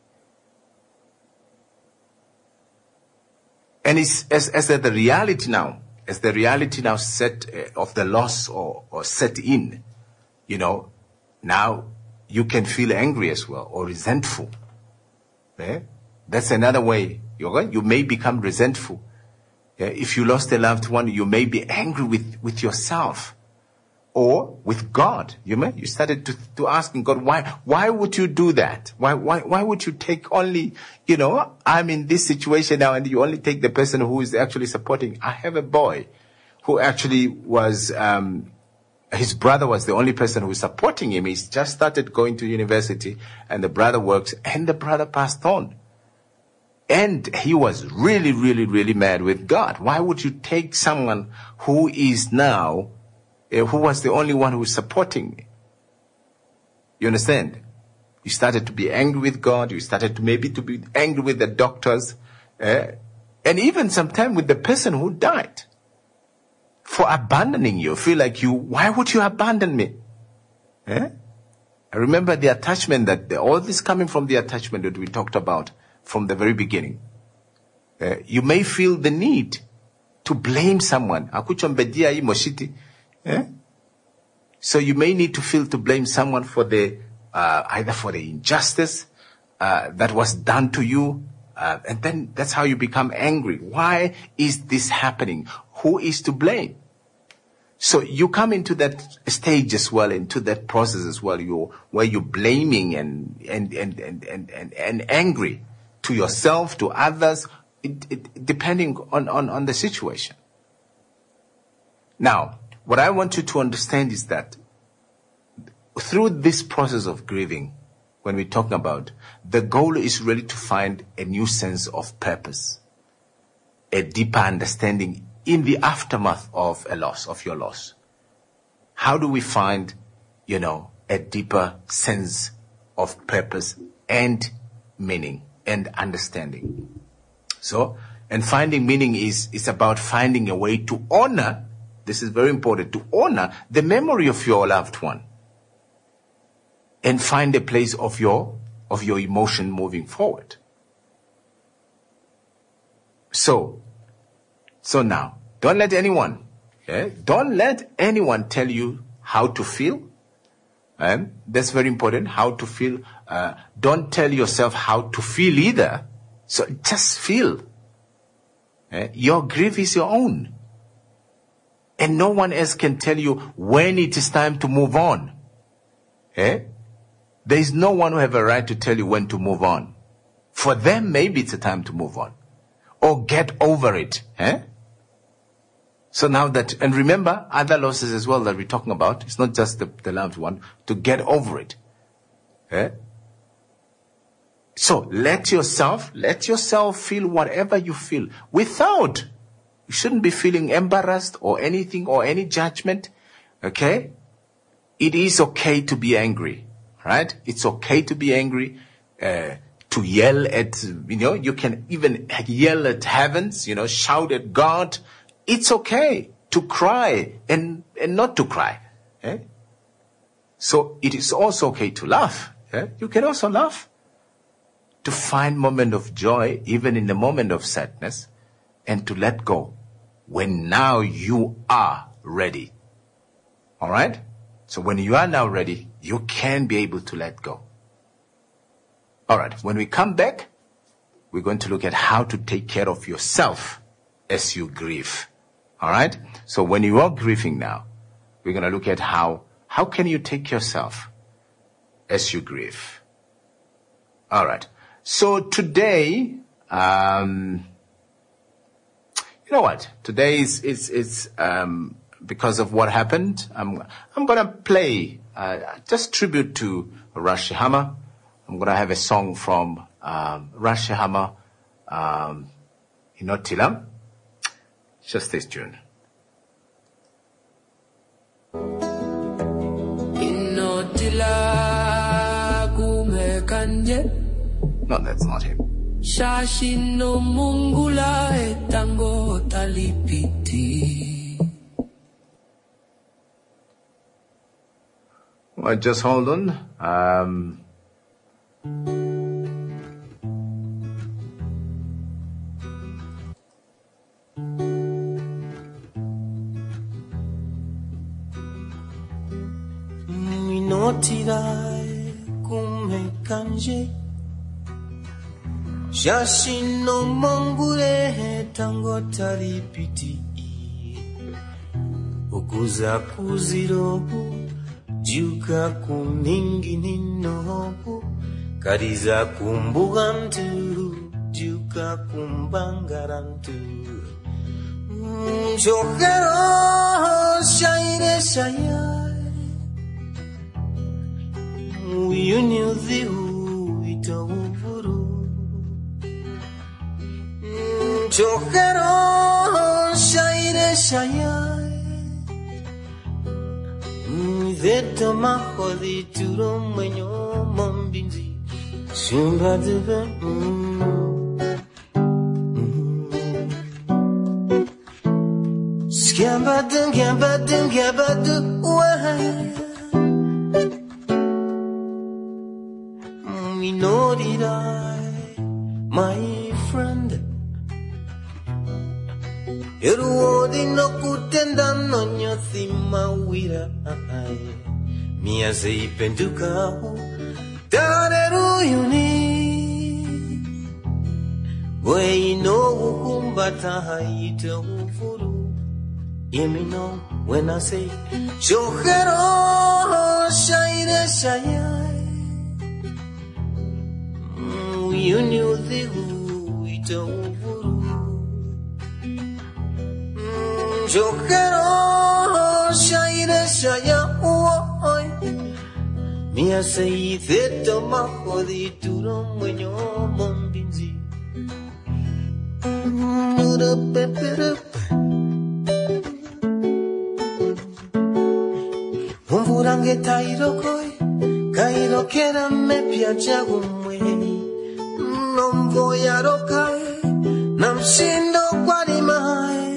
And it's as the reality now set of the loss or set in, now you can feel angry as well or resentful. That's another way. You may become resentful. If you lost a loved one, you may be angry with yourself. Or with God, you started to asking God, why would you do that? Why would you take only, I'm in this situation now and you only take the person who is actually supporting. I have a boy who actually was, his brother was the only person who was supporting him. He's just started going to university and the brother works and the brother passed on. And he was really, really, really mad with God. Why would you take someone who is now who was the only one who was supporting me? You understand? You started to be angry with God. You started to maybe to be angry with the doctors. And even sometimes with the person who died. For abandoning you. Feel like why would you abandon me? I remember the attachment all this coming from the attachment that we talked about from the very beginning. You may feel the need to blame someone. So you may need to blame someone for the either for the injustice that was done to you, and then that's how you become angry. Why is this happening? Who is to blame? So you come into that stage as well, into that process as well, where you're blaming and angry to yourself, to others, depending on the situation. Now, what I want you to understand is that through this process of grieving, when we're talking about, the goal is really to find a new sense of purpose, a deeper understanding in the aftermath of a loss, of your loss. How do we find, a deeper sense of purpose and meaning and understanding? So, and finding meaning is about finding a way to honor. This is very important, to honor the memory of your loved one and find a place of your emotion moving forward. So now, don't let anyone tell you how to feel. And that's very important, how to feel. Don't tell yourself how to feel either. So just feel. Your grief is your own. And no one else can tell you when it is time to move on. There is no one who have a right to tell you when to move on. For them, maybe it's a time to move on. Or get over it. So now that, and remember, other losses as well that we're talking about. It's not just the loved one. To get over it. So let yourself feel whatever you feel without. You shouldn't be feeling embarrassed or anything or any judgment. Okay? It is okay to be angry. right? It's okay to be angry, to yell at, you can even yell at heavens, shout at God. It's okay to cry and not to cry. Eh? So it is also okay to laugh. Eh? You can also laugh. To find moment of joy, even in the moment of sadness, and to let go when now you are ready. All right? So when you are now ready, you can be able to let go. All right. When we come back, we're going to look at how to take care of yourself as you grieve. All right? So when you are grieving now, we're going to look at how can you take yourself as you grieve. All right. So today, you know what? Today is because of what happened. I'm gonna play just tribute to Rashi Hammer. I'm gonna have a song from Rashi Hammer, Inotila. Just stay tuned. Inotila kumekanje. No, that's not him. Shashino mungula etango talipiti. Well, just hold on. Minotira kumekanje. Shashino mongure tango talipiti. Ukuza kuzirobu juka kuningi ninobu. Kariza kumbugantu juka kumbangarantu. Shokero shaire shayai. Uyunyu dhiu itawuvuru. Chokero shaire shayai. Veta mahodi turo mwenyo mombinzi. Shumba duga. Skambadum, gambadum, gambadum, why? Minoritai, my friend. Eruodi no kutenda no nyothima wira. Mia sei penduka tareru yuni. Wei no kumbata haita ufuru. Hear me know when I say Shokero shaire shayai. You knew the who it over. Shokero shaire shayai. Me I say that the mahodi turum when you're mombinzi. Umburange tairo koi, kairo kera me piacha umwe. Non voy a rocar, nam siendo guarimai.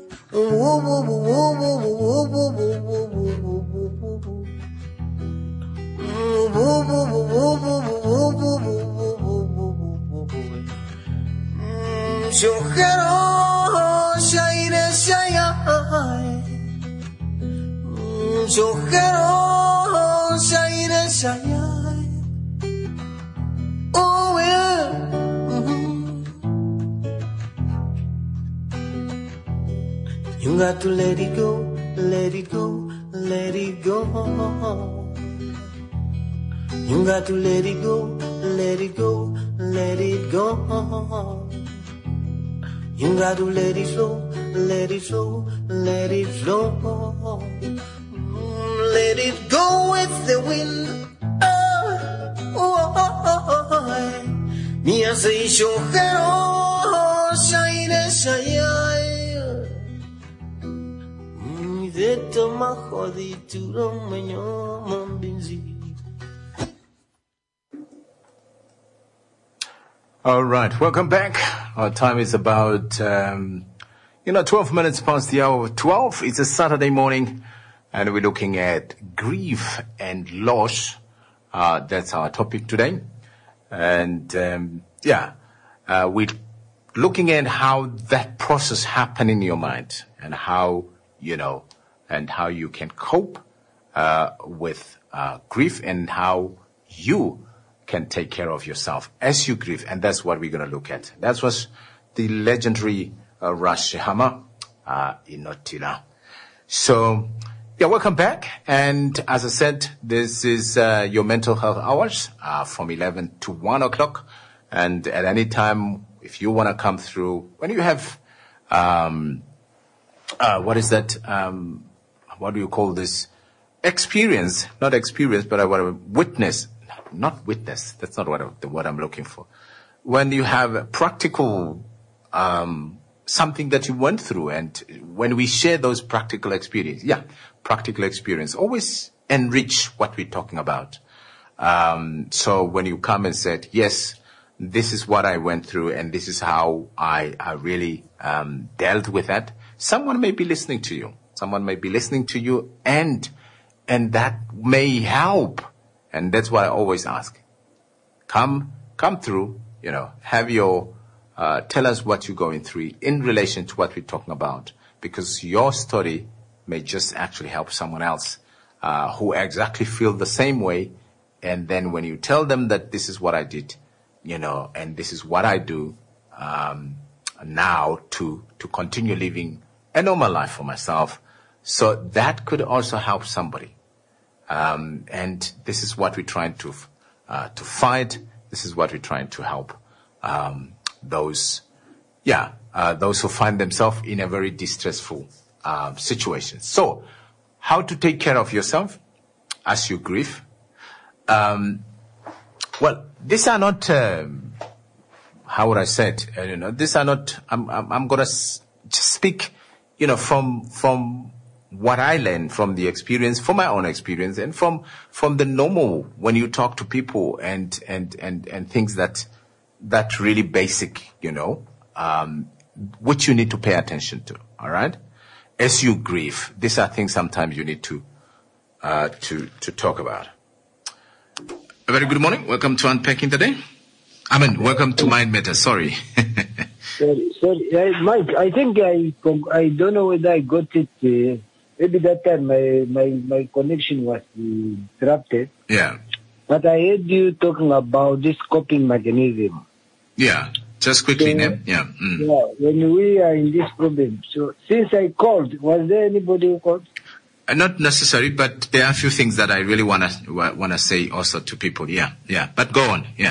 Shokero shaire shayai. Shokero shaire shayai. Oh yeah. You got to let it go, let it go, let it go. You got to let it go, let it go, let it go. You got to let it flow, let it flow, let it flow. Let it go with the wind. Me I say shokero shaire shayai. Veta mahodi turum menyo mombinzi. All right, welcome back. Our time is about, 12 minutes past the hour of 12. It's a Saturday morning, and we're looking at grief and loss. That's our topic today. And, we're looking at how that process happened in your mind and how you can cope with grief and how you can take care of yourself as you grieve. And that's what we're going to look at. That was the legendary Ras Shehama Inotila. So, welcome back. And as I said, this is your mental health hours from 11 to 1 o'clock. And at any time, if you want to come through, when you have, what is that? What do you call this? Experience, not experience, but I want to witness. Not witness. That's not the word I'm looking for. When you have a practical, something that you went through, and when we share those practical experience, always enrich what we're talking about. So when you come and said, yes, this is what I went through, and this is how I really dealt with that, someone may be listening to you. And that may help. And that's what I always ask. Come through, have your, tell us what you're going through in relation to what we're talking about, because your story may just actually help someone else, who exactly feel the same way. And then when you tell them that this is what I did, and this is what I do, now to continue living a normal life for myself. So that could also help somebody. And this is what we're trying to fight. This is what we're trying to help, those who find themselves in a very distressful, situation. So how to take care of yourself as you grieve? Well, these are not, how would I say it? These are not, I'm going to just speak, from what I learned from the experience, from my own experience, and from the normal when you talk to people and things that really basic, which you need to pay attention to. All right, as you grieve, these are things sometimes you need to talk about. A very good morning. Welcome to Unpacking Today. Welcome to Mind Matters. Sorry. Sorry, Mike. I think I don't know whether I got it. Maybe that time my connection was interrupted. Yeah. But I heard you talking about this coping mechanism. Yeah. Just quickly, So, Yeah. Yeah, when we are in this problem. So since I called, was there anybody who called? Not necessary, but there are a few things that I really wanna say also to people. Yeah. But go on. Yeah.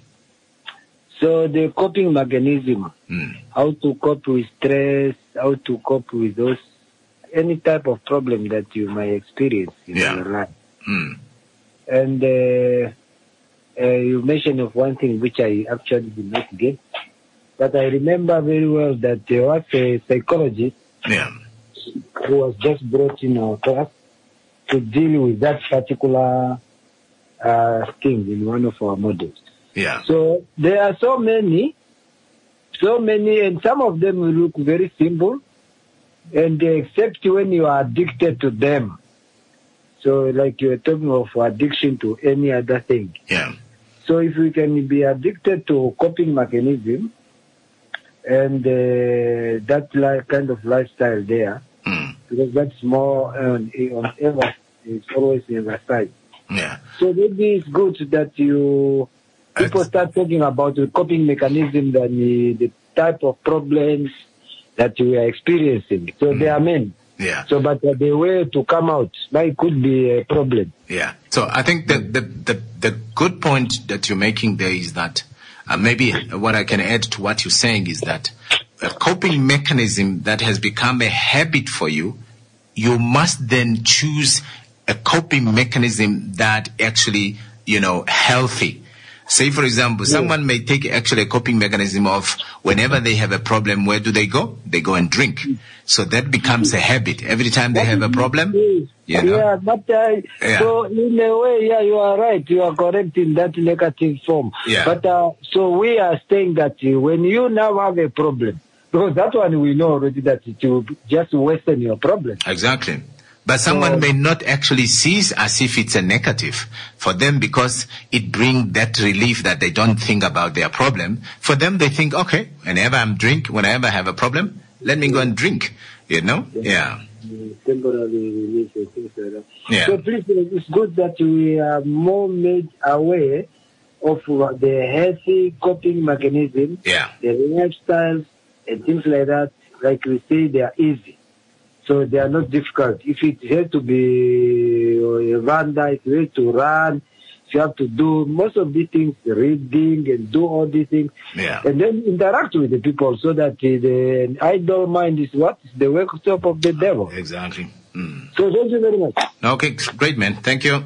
So the coping mechanism, how to cope with stress, how to cope with any type of problem that you might experience in your life. And you mentioned of one thing which I actually did not get, but I remember very well that there was a psychologist who was just brought in our class to deal with that particular thing in one of our models. Yeah. So there are so many, and some of them will look very simple, and except when you are addicted to them. So like you were talking of addiction to any other thing. Yeah. So if we can be addicted to coping mechanism and that kind of lifestyle there, because that's more it's always emphasized. Yeah. So maybe it's good that people start talking about the coping mechanism than the type of problems that we are experiencing. So there are many. Yeah. So, but the way to come out, that could be a problem. Yeah. So I think the good point that you're making there is that maybe what I can add to what you're saying is that a coping mechanism that has become a habit for you, you must then choose a coping mechanism that actually, healthy. Say, for example, someone may take actually a coping mechanism of whenever they have a problem, where do they go? They go and drink. So that becomes a habit. Every time they have a problem, you know. Yeah, but so in a way, you are right. You are correct in that negative form. Yeah. But so we are saying that when you now have a problem, because that one we know already that it will just worsen your problem. Exactly. But someone may not actually see it as if it's a negative for them, because it brings that relief that they don't think about their problem. For them, they think, okay, whenever I have a problem, let me go and drink, you know? Yeah. Temporarily relief and things like that. Yeah. So please, it's good that we are more made aware of the healthy coping mechanism, Yeah. the lifestyles and things like that. Like we say, they are easy. So they are not difficult. If it has to be a wander, if you have to run, if you have to do most of these things, reading and do all these things, Yeah. and then interact with the people, so that the idle mind is what? It's the workshop of the devil. Exactly. So thank you very much. Okay, great, man. Thank you.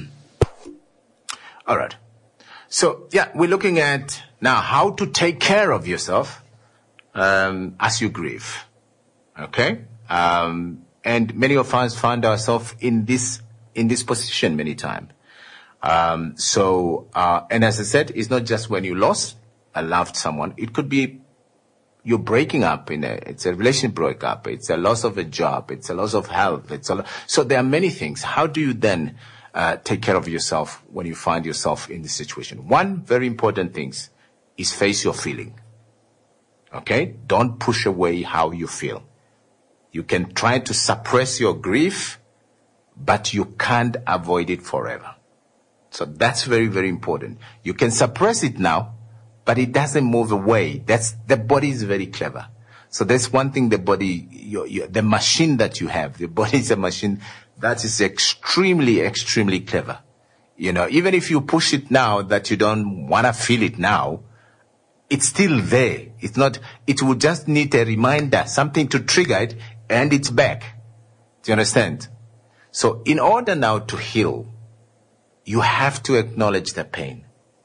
All right. So, yeah, we're looking at now how to take care of yourself as you grieve. Okay? And many of us find ourselves in this position many times. And as I said, it's not just when you lost a loved someone. It could be you're breaking up it's a relationship breakup. It's a loss of a job. It's a loss of health. So there are many things. How do you then take care of yourself when you find yourself in this situation? One very important thing is face your feeling. Okay? Don't push away how you feel. You can try to suppress your grief, but you can't avoid it forever. So that's very, very important. You can suppress it now, but it doesn't move away. The body is very clever. So that's one thing the body, the machine that you have, the body is a machine that is extremely, extremely clever. You know, even if you push it now that you don't want to feel it now, it's still there. It will just need a reminder, something to trigger it, and it's back. Do you understand? So in order now to heal, you have to acknowledge the pain.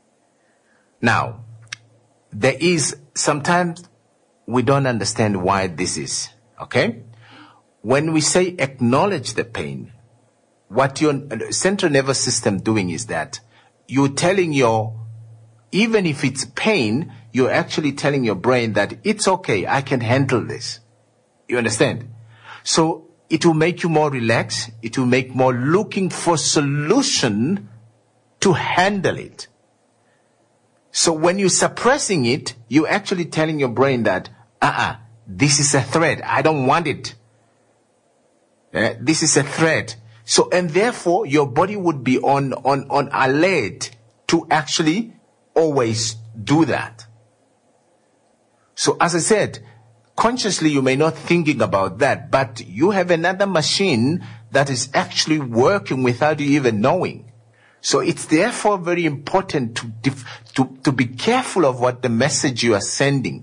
Now, there is sometimes we don't understand why this is. Okay? When we say acknowledge the pain, what your central nervous system doing is that you're telling even if it's pain, you're actually telling your brain that it's okay, I can handle this. You understand? So it will make you more relaxed. It will make more looking for solution to handle it. So when you're suppressing it, you're actually telling your brain that, this is a threat. I don't want it. This is a threat. So, and therefore your body would be on alert to actually always do that. So as I said, consciously you may not thinking about that, but you have another machine that is actually working without you even knowing. So it's therefore very important to be careful of what the message you are sending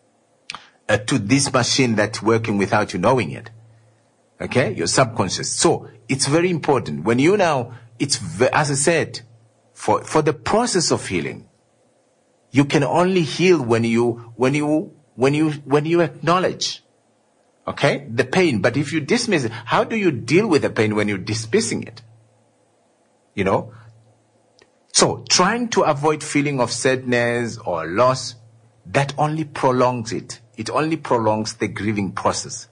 to this machine that's working without you knowing it. Okay? Your subconscious. So it's very important. When you now, as I said, for the process of healing, you can only heal when you acknowledge, okay, the pain. But if you dismiss it, how do you deal with the pain when you're dismissing it? You know? So trying to avoid feeling of sadness or loss, that only prolongs it. It only prolongs the grieving process.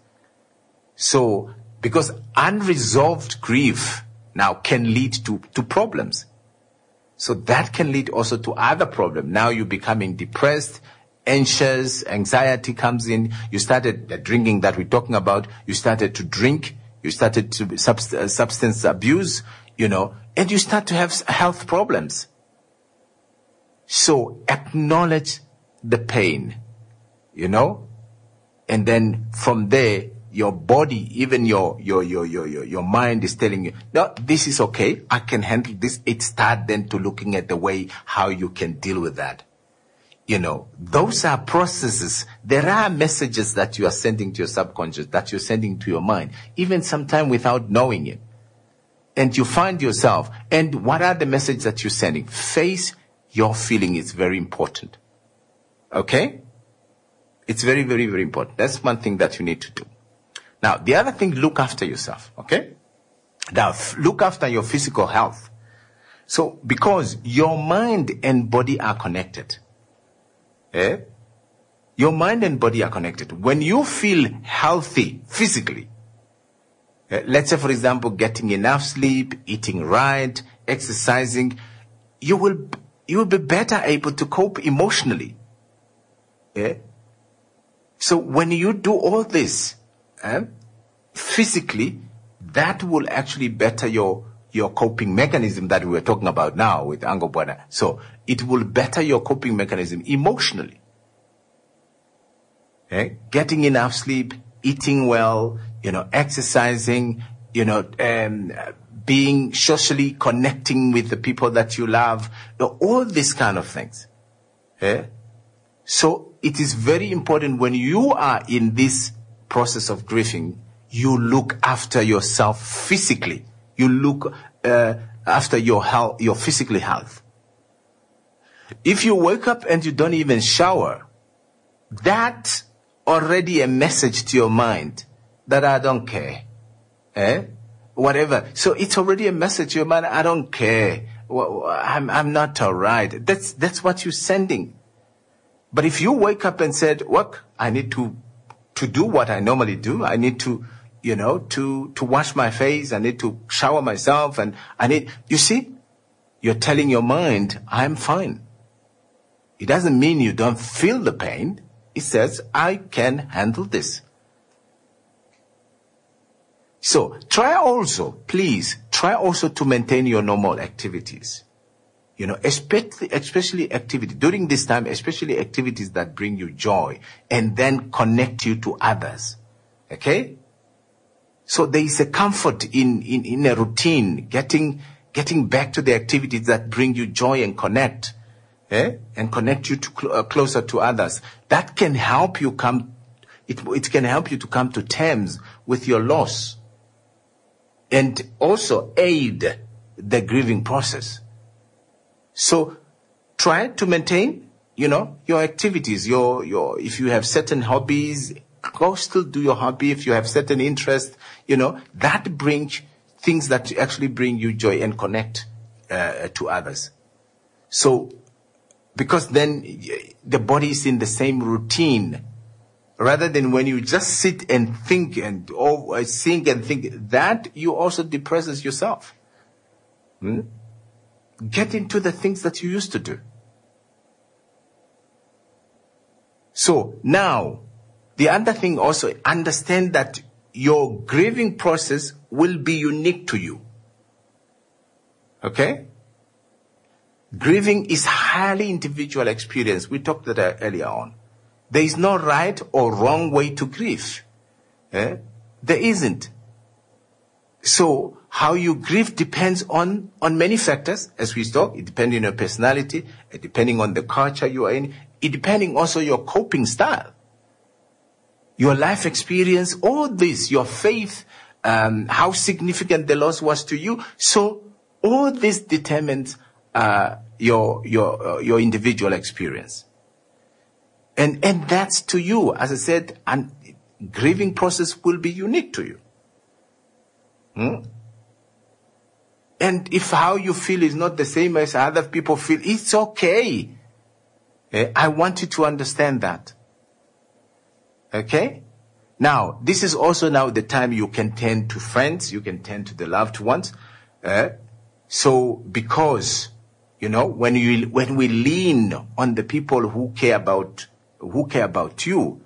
So, because unresolved grief now can lead to problems. So that can lead also to other problems. Now you're becoming depressed, anxious, anxiety comes in. You started the drinking that we're talking about. You started to drink. You started to substance abuse, you know, and you start to have health problems. So acknowledge the pain, you know, and then from there, your body, even your mind is telling you, no, this is okay. I can handle this. It starts then to looking at the way how you can deal with that. You know, those are processes. There are messages that you are sending to your subconscious, that you're sending to your mind, even sometimes without knowing it. And you find yourself, and what are the messages that you're sending? Face your feeling is very important. Okay? It's very, very, very important. That's one thing that you need to do. Now, the other thing, look after yourself. Okay? Now, look after your physical health. So, because your mind and body are connected. Your mind and body are connected. When you feel healthy physically, let's say, for example, getting enough sleep, eating right, exercising, you will be better able to cope emotionally. So when you do all this physically, that will actually better your coping mechanism that we were talking about now with Angobwana. So it will better your coping mechanism emotionally. Getting enough sleep, eating well, exercising, being socially connecting with the people that you love, all these kind of things. So it is very important when you are in this process of grieving, you look after yourself physically. You look after your health, your physical health. If you wake up and you don't even shower, that's already a message to your mind that I don't care. Whatever. So it's already a message to your mind, I don't care. I'm not all right. That's what you're sending. But if you wake up and said, look, I need to do what I normally do. I need to wash my face. I need to shower myself. And you see, you're telling your mind, I'm fine. It doesn't mean you don't feel the pain. It says, I can handle this. So please try also to maintain your normal activities. Especially activity during this time, especially activities that bring you joy and then connect you to others. Okay? So there is a comfort in a routine, getting back to the activities that bring you joy and connect, and connect you to closer to others. That can help you it can help you to come to terms with your loss and also aid the grieving process. So try to maintain, your activities, if you have certain hobbies, go still do your hobby. If you have certain interests, that brings things that actually bring you joy and connect to others. So, because then the body is in the same routine, rather than when you just sit and think and think and think, that you also depresses yourself. Get into the things that you used to do. So now, the other thing also, understand that your grieving process will be unique to you. Okay? Grieving is highly individual experience. We talked that earlier on. There is no right or wrong way to grieve. There isn't. So, how you grieve depends on many factors, as we talked. It depends on your personality, depending on the culture you are in, it depending also your coping style, your life experience, all this, your faith, how significant the loss was to you. So, all this determines your individual experience, and that's to you. As I said, and grieving process will be unique to you. And if how you feel is not the same as other people feel, it's okay. I want you to understand that. Okay? Now, this is also now the time you can turn to friends, you can turn to the loved ones. So, because, when we lean on the people who care about you,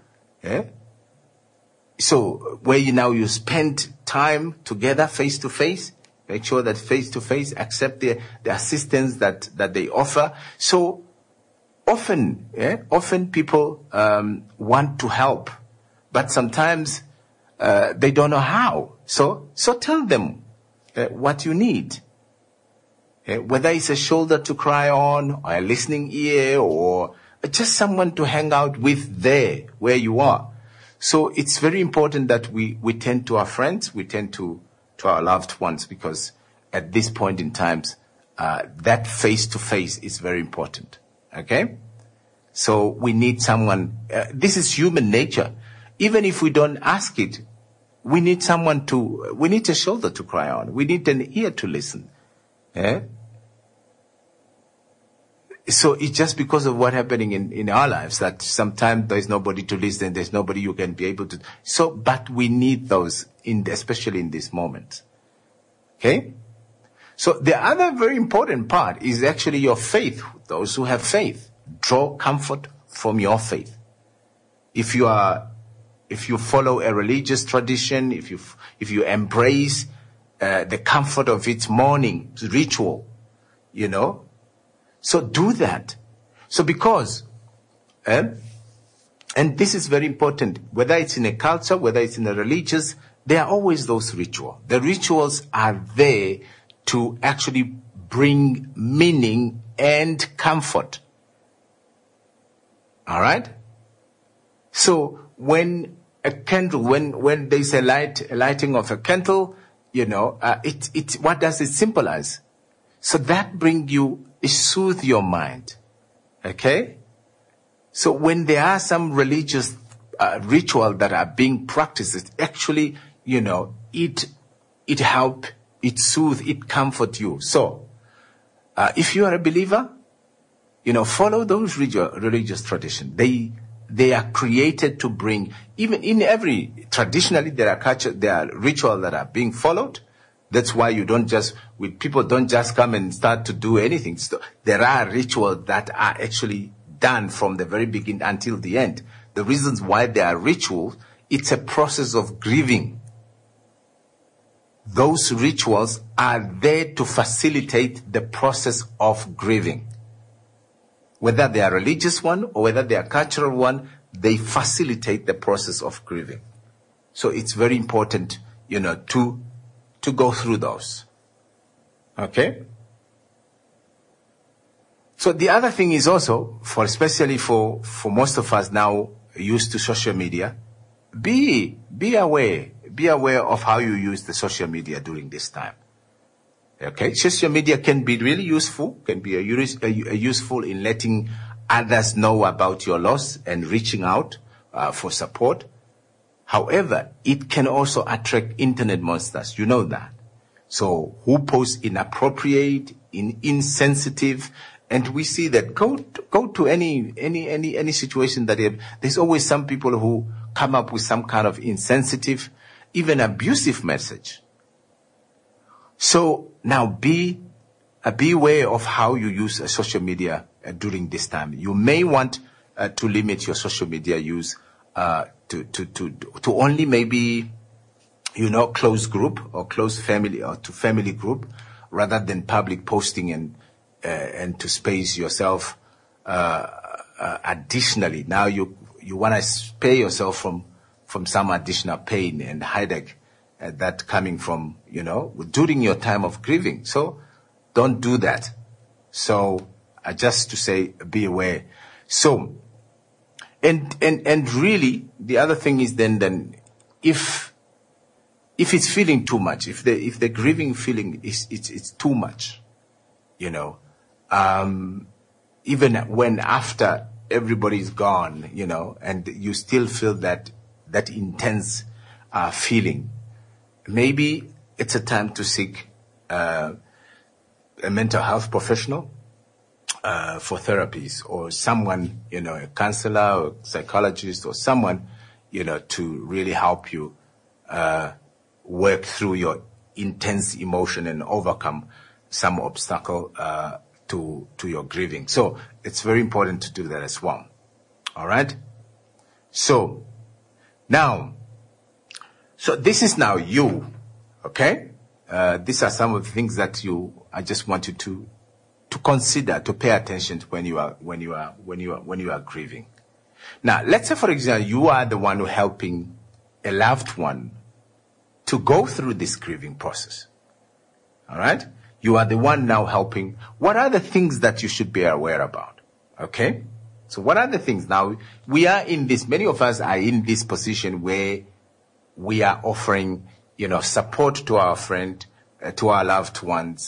so where you spend time together face to face, make sure that face to face, accept the assistance that they offer. So often people want to help, but sometimes they don't know how. So tell them what you need. Whether it's a shoulder to cry on, or a listening ear, or just someone to hang out with there where you are. So it's very important that we tend to our friends, we tend to our loved ones, because at this point in times, that face-to-face is very important. Okay? So we need someone, this is human nature. Even if we don't ask it, we need we need a shoulder to cry on. We need an ear to listen. Yeah? So it's just because of what happening in our lives that sometimes there's nobody to listen, there's nobody you can be able to. So, but we need those, especially in this moment. Okay? So the other very important part is actually your faith. Those who have faith, draw comfort from your faith. If you follow a religious tradition, if you embrace the comfort of its morning ritual, so do that. So because, and this is very important, whether it's in a culture, whether it's in a religious, there are always those rituals. The rituals are there to actually bring meaning and comfort. All right? So when a candle, when there's a lighting of a candle, what does it symbolize? So that soothe your mind. Okay? So when there are some religious ritual that are being practiced, it actually, it help, it soothe, it comfort you. So, if you are a believer, follow those religious traditions. They are created to bring, even in traditionally there are rituals that are being followed. That's why people don't just come and start to do anything. So there are rituals that are actually done from the very beginning until the end. The reasons why there are rituals, it's a process of grieving. Those rituals are there to facilitate the process of grieving. Whether they are religious one or whether they are cultural one, they facilitate the process of grieving. So it's very important, to go through those. Okay? So the other thing is also, especially for most of us now used to social media, be aware of how you use the social media during this time. Okay? Social media can be really useful, can be useful in letting others know about your loss and reaching out for support. However, it can also attract internet monsters. You know that. So who posts inappropriate, insensitive, and we see that go to any situation that there's always some people who come up with some kind of insensitive, even abusive message. So now be aware of how you use social media during this time. You may want to limit your social media use to only maybe, close group or close family or to family group rather than public posting and to space yourself, additionally. Now you want to spare yourself from some additional pain and headache that coming from, during your time of grieving. So don't do that. So just to say, be aware. So, and really, the other thing is then if it's feeling too much, if the grieving feeling it's too much, even when after everybody's gone, and you still feel that intense feeling, maybe it's a time to seek a mental health professional for therapies, or someone, a counselor or psychologist or someone, to really help you work through your intense emotion and overcome some obstacle to your grieving. So it's very important to do that as well. All right? So now, this is now you, okay? These are some of the things that I just want you to consider, to pay attention to when you are grieving. Now, let's say, for example, you are the one who helping a loved one to go through this grieving process. All right? You are the one now helping. What are the things that you should be aware about? Okay? So what are the things? Now, we are in this, many of us are in this position where we are offering, support to our friend, to our loved ones,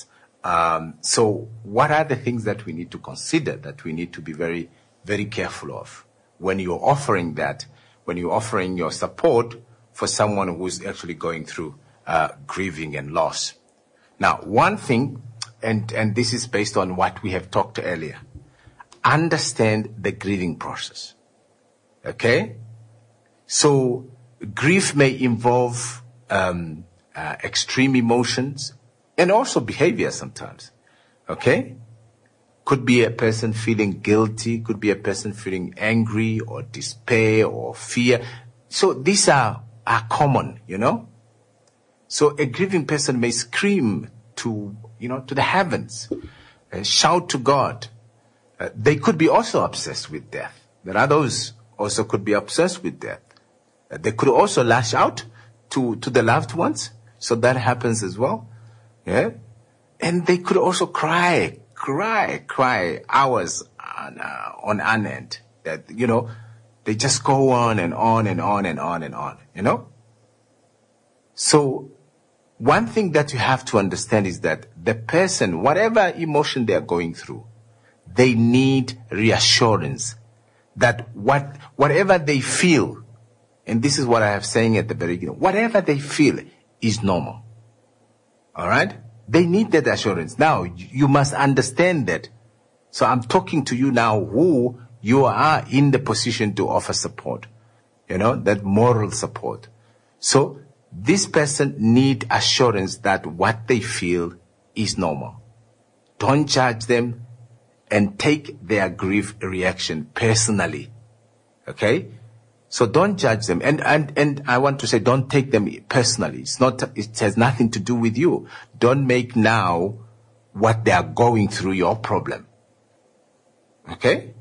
So what are the things that we need to consider, that we need to be very, very careful of when you're offering that, when you're offering your support for someone who's actually going through grieving and loss? Now, one thing, and this is based on what we have talked earlier, understand the grieving process. Okay? So grief may involve extreme emotions and also behavior sometimes. Okay? Could be a person feeling guilty, could be a person feeling angry or despair or fear. So these are common, you know. So a grieving person may scream to the heavens, shout to God. They could be also obsessed with death. There are those also could be obsessed with death. They could also lash out to the loved ones. So that happens as well. Yeah. And they could also cry hours on end. That, they just go on and on and on and on and on, So one thing that you have to understand is that the person, whatever emotion they are going through, they need reassurance that whatever they feel, and this is what I have saying at the very beginning, whatever they feel is normal. All right? They need that assurance. Now, you must understand that. So I'm talking to you now who you are in the position to offer support, that moral support. So this person need assurance that what they feel is normal. Don't judge them and take their grief reaction personally. Okay? So don't judge them. And I want to say, don't take them personally. It has nothing to do with you. Don't make now what they are going through your problem. Okay?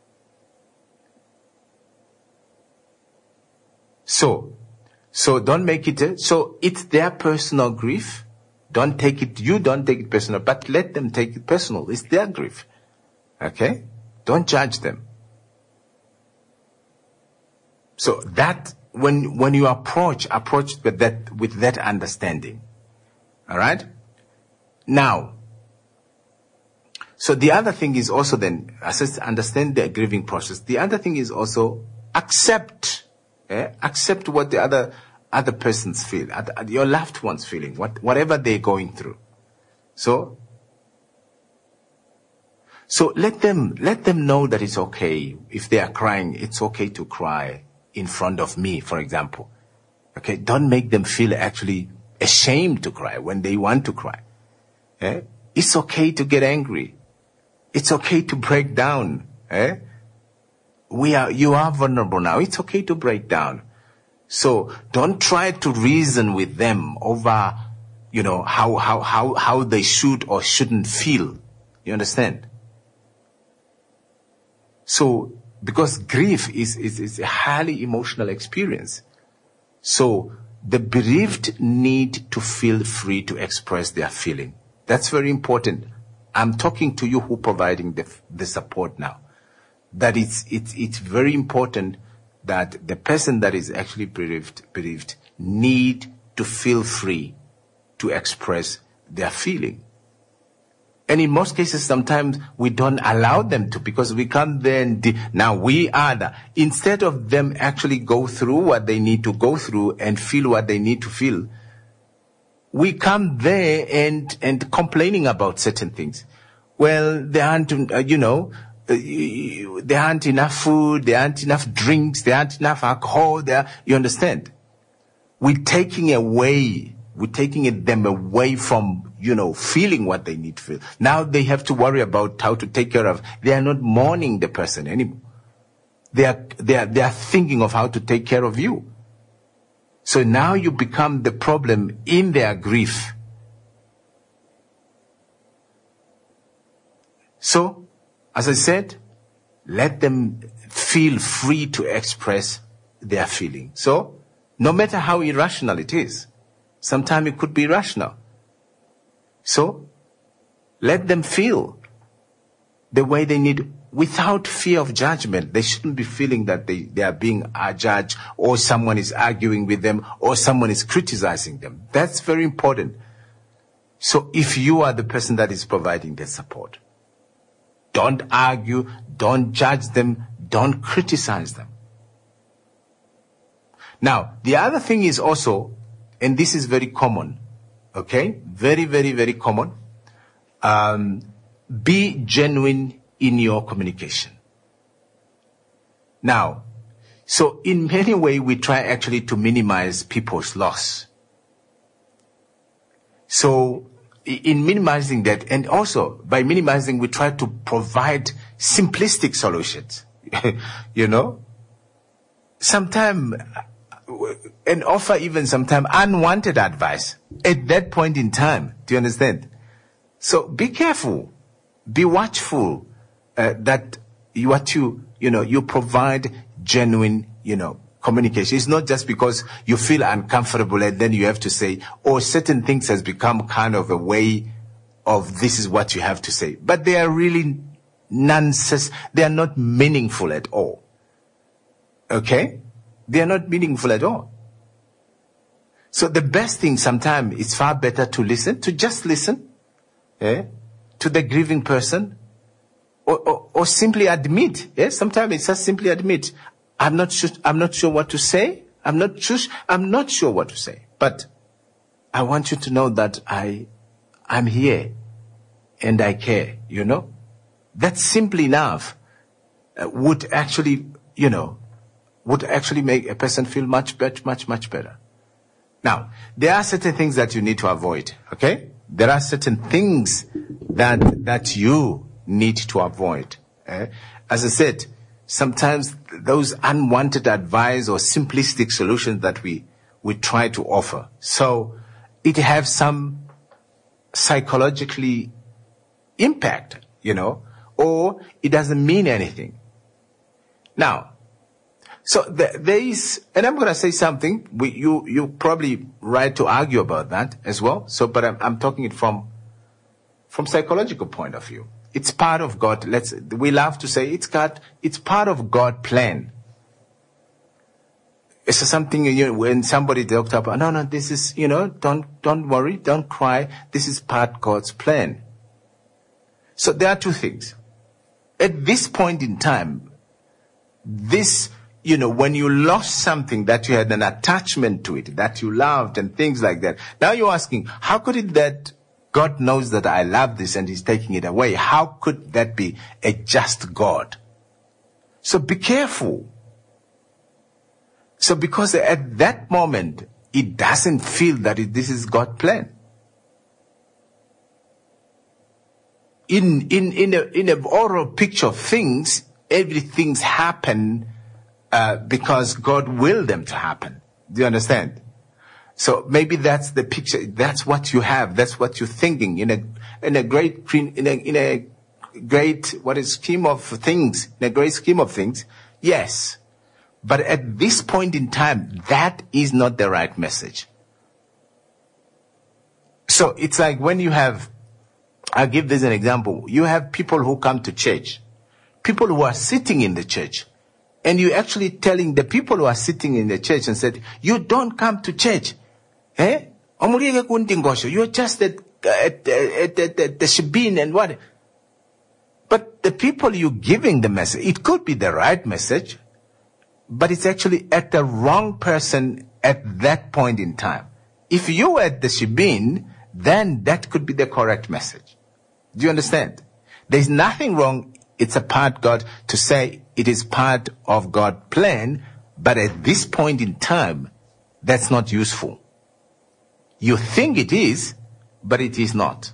So don't make it, so it's their personal grief. You don't take it personal, but let them take it personal. It's their grief. Okay? Don't judge them. So that, when you approach with that understanding. All right? Now, so the other thing is also then, understand the grieving process. The other thing is also accept what the other persons feel, your loved ones feeling, whatever they're going through. So let them know that it's okay. If they are crying, it's okay to cry in front of me, for example. Okay, don't make them feel actually ashamed to cry when they want to cry. It's okay to get angry. It's okay to break down. You are vulnerable now. It's okay to break down. So don't try to reason with them over, how they should or shouldn't feel. You understand? So, because grief is a highly emotional experience. So the bereaved need to feel free to express their feeling. That's very important. I'm talking to you who providing the support now. That it's very important that the person that is actually bereaved need to feel free to express their feeling. And in most cases, sometimes we don't allow them to, because we come there and now we are instead of them actually go through what they need to go through and feel what they need to feel, we come there and complaining about certain things. Well, there aren't, there aren't enough food, there aren't enough drinks, there aren't enough alcohol there. You understand? We're taking them away from, feeling what they need to feel. Now they have to worry about how to take care of. They are not mourning the person anymore. They are thinking of how to take care of you. So now you become the problem in their grief. So, as I said, let them feel free to express their feeling. So, no matter how irrational it is, sometimes it could be rational. So, let them feel the way they need without fear of judgment. They shouldn't be feeling that they are being judged, or someone is arguing with them, or someone is criticizing them. That's very important. So if you are the person that is providing their support, don't argue, don't judge them, don't criticize them. Now, the other thing is also, and this is very common, okay? Very, very, very common. Be genuine in your communication. Now, so in many ways, we try actually to minimize people's loss. So in minimizing that, and also by minimizing, we try to provide simplistic solutions, you know, sometimes, and offer even sometimes unwanted advice at that point in time. Do you understand? So be careful, be watchful, that you provide genuine, communication. It's not just because you feel uncomfortable and then you have to say, or certain things has become kind of a way of this is what you have to say. But they are really nonsense. They are not meaningful at all. Okay? They are not meaningful at all. So the best thing sometimes is far better to listen, to just listen, to the grieving person, or simply admit. Sometimes it's just simply admit, I'm not sure what to say. I'm not sure what to say. But I want you to know that I'm here and I care, That's simply enough. Would actually make a person feel much better. Now, there are certain things that you need to avoid, okay? There are certain things that you need to avoid. As I said, sometimes those unwanted advice or simplistic solutions that we try to offer. So it has some psychologically impact, or it doesn't mean anything. Now, so there is, and I'm going to say something, you probably right to argue about that as well. So, but I'm talking it from psychological point of view. It's part of God. We love to say it's part of God's plan. It's something, when somebody talked about, no, this is, don't worry, don't cry. This is part of God's plan. So there are two things. At this point in time, when you lost something that you had an attachment to it, that you loved and things like that. Now you're asking, how could it that God knows that I love this and He's taking it away? How could that be a just God? So be careful. So because at that moment, it doesn't feel that this is God's plan. In a overall picture of things, everything's happen because God willed them to happen. Do you understand? So maybe that's the picture. That's what you have. That's what you're thinking in a great scheme of things. In a great scheme of things, yes. But at this point in time, that is not the right message. So it's like when you have, I'll give this an example. You have people who come to church, people who are sitting in the church, and you're actually telling the people who are sitting in the church and said, you don't come to church. You're just at the shebeen and what? But the people you're giving the message, it could be the right message, but it's actually at the wrong person at that point in time. If you were at the shebeen, then that could be the correct message. Do you understand? There's nothing wrong. It's a part God to say it is part of God's plan, but at this point in time, that's not useful. You think it is, but it is not.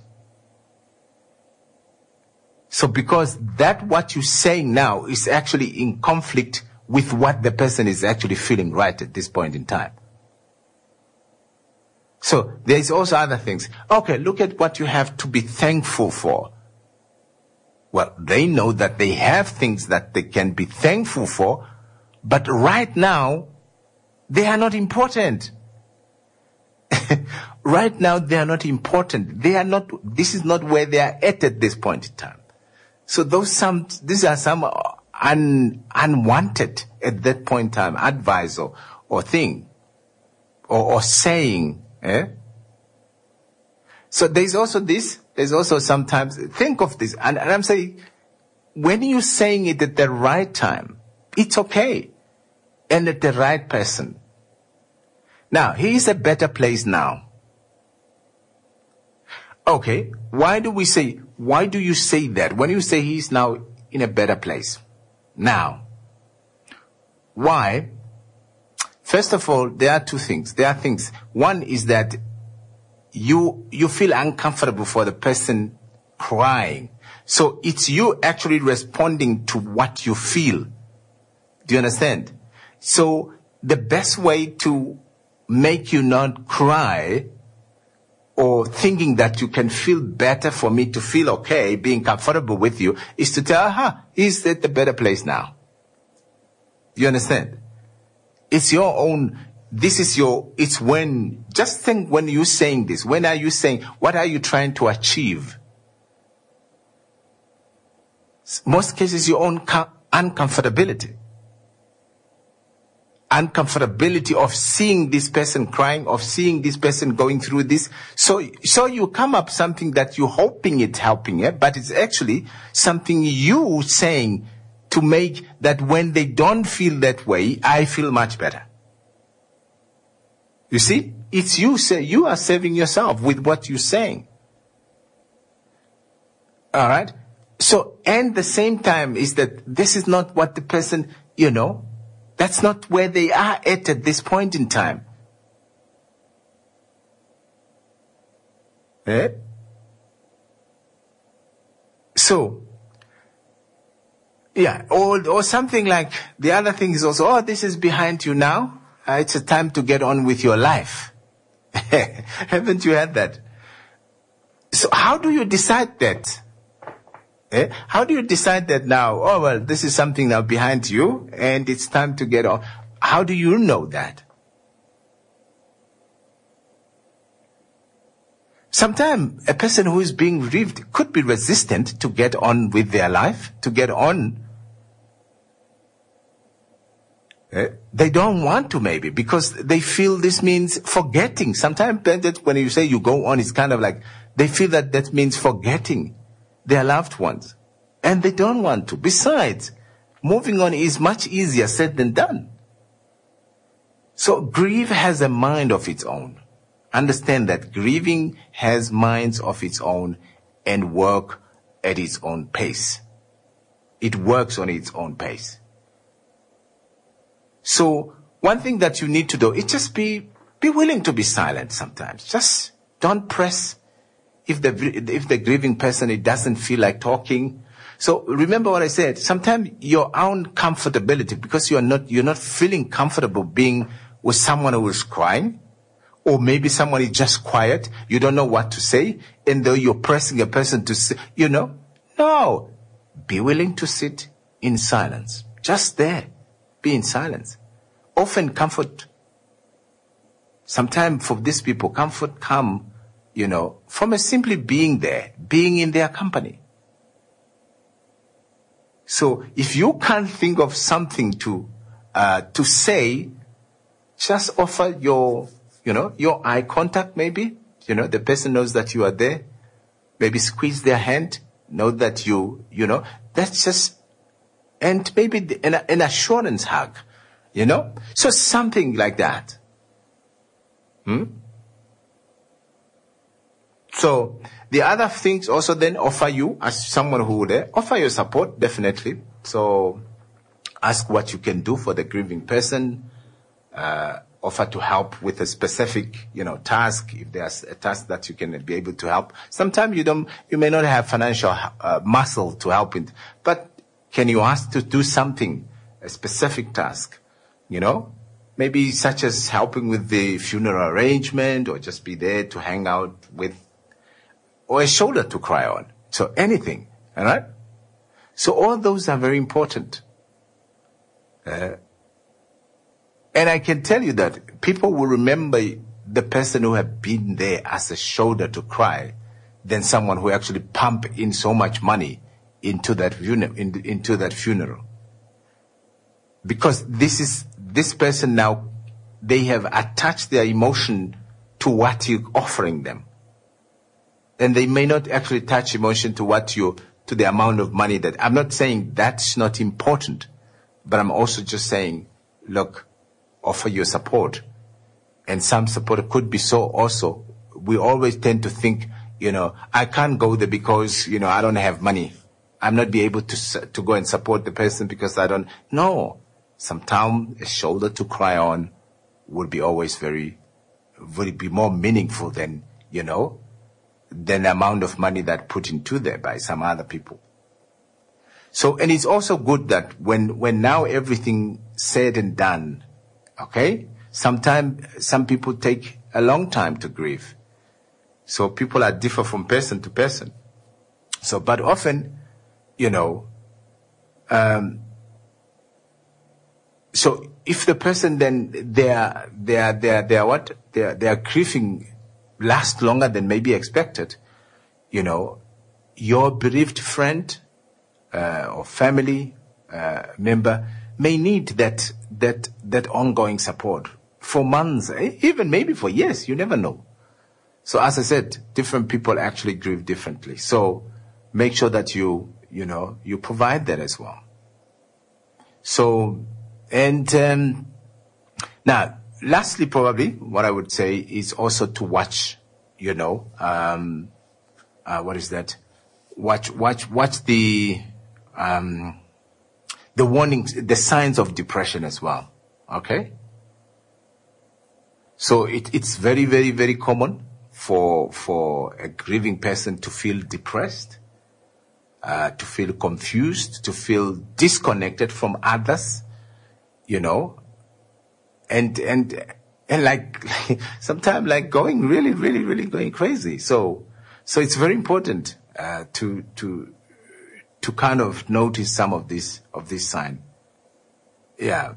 So because what you're saying now is actually in conflict with what the person is actually feeling right at this point in time. So there's also other things. Okay, look at what you have to be thankful for. Well, they know that they have things that they can be thankful for, but right now, they are not important. Right now, they are not important. This is not where they are at this point in time. So these are some unwanted at that point in time advice or thing or saying. So there's also this. There's also sometimes, think of this. And I'm saying, when you're saying it at the right time, it's okay. And at the right person. Now, he's a better place now. Okay, why do you say that? When you say he's now in a better place. Now, why? First of all, there are two things. There are things. One is that you feel uncomfortable for the person crying. So it's you actually responding to what you feel. Do you understand? So the best way to make you not cry, or thinking that you can feel better for me to feel okay, being comfortable with you, is to tell, he's at the better place now. You understand? It's your own, just think when you're saying this, when are you saying, what are you trying to achieve? Most cases, your own uncomfortability. Uncomfortability of seeing this person crying, of seeing this person going through this. So you come up something that you're hoping it's helping, but it's actually something you saying to make that when they don't feel that way, I feel much better. You see? It's you are saving yourself with what you're saying. All right? So, and the same time is that this is not what the person, that's not where they are at this point in time. So, yeah, or something like, the other thing is also, this is behind you now. It's a time to get on with your life. Haven't you had that? So how do you decide that? How do you decide that now? This is something now behind you and it's time to get on. How do you know that? Sometimes a person who is being bereaved could be resistant to get on with their life, to get on. They don't want to, maybe, because they feel this means forgetting. Sometimes when you say you go on, it's kind of like they feel that means forgetting their loved ones. And they don't want to. Besides, moving on is much easier said than done. So grief has a mind of its own. Understand that grieving has minds of its own and work at its own pace. It works on its own pace. So one thing that you need to do is just be willing to be silent sometimes. Just don't press. If the grieving person, it doesn't feel like talking. So remember what I said. Sometimes your own comfortability, because you're not feeling comfortable being with someone who is crying, or maybe someone is just quiet. You don't know what to say, and though you're pressing a person to say, no. Be willing to sit in silence. Just there. Be in silence. Often comfort. Sometimes for these people, comfort come, from a simply being there, being in their company. So if you can't think of something to say, just offer your eye contact maybe. The person knows that you are there. Maybe squeeze their hand. Know that that's just, and maybe an assurance hug, So something like that. So the other things also then offer you, as someone who would offer your support, definitely. So ask what you can do for the grieving person. Offer to help with a specific, task. If there's a task that you can be able to help. Sometimes you may not have financial muscle to help it, but can you ask to do something, a specific task, maybe such as helping with the funeral arrangement, or just be there to hang out with, or a shoulder to cry on. So anything, all right? So all those are very important. And I can tell you that people will remember the person who have been there as a shoulder to cry than someone who actually pump in so much money into that funeral. Because this person now, they have attached their emotion to what you're offering them. and they may not actually attach emotion to the amount of money that. I'm not saying that's not important, but I'm also just saying, look, offer your support. And some support could be so also. We always tend to think, I can't go there because, I don't have money. I'm not be able to go and support the person because I don't. No. Sometimes a shoulder to cry on would be always would be more meaningful than the amount of money that put into there by some other people. So, and it's also good that when now everything said and done, okay, sometimes some people take a long time to grieve. So people are different from person to person. So, but often, so if the person then their grieving lasts longer than maybe expected, your bereaved friend or family member may need that ongoing support for months, even maybe for years. You never know. So as I said, different people actually grieve differently. So make sure that you provide that as well. So, and now, lastly, probably what I would say is also to watch, what is that? Watch the warnings, the signs of depression as well. Okay. So it's very, very, very common for a grieving person to feel depressed, to feel confused, to feel disconnected from others, and like sometimes like going really, really, really going crazy. So it's very important to kind of notice some of this sign. Yeah.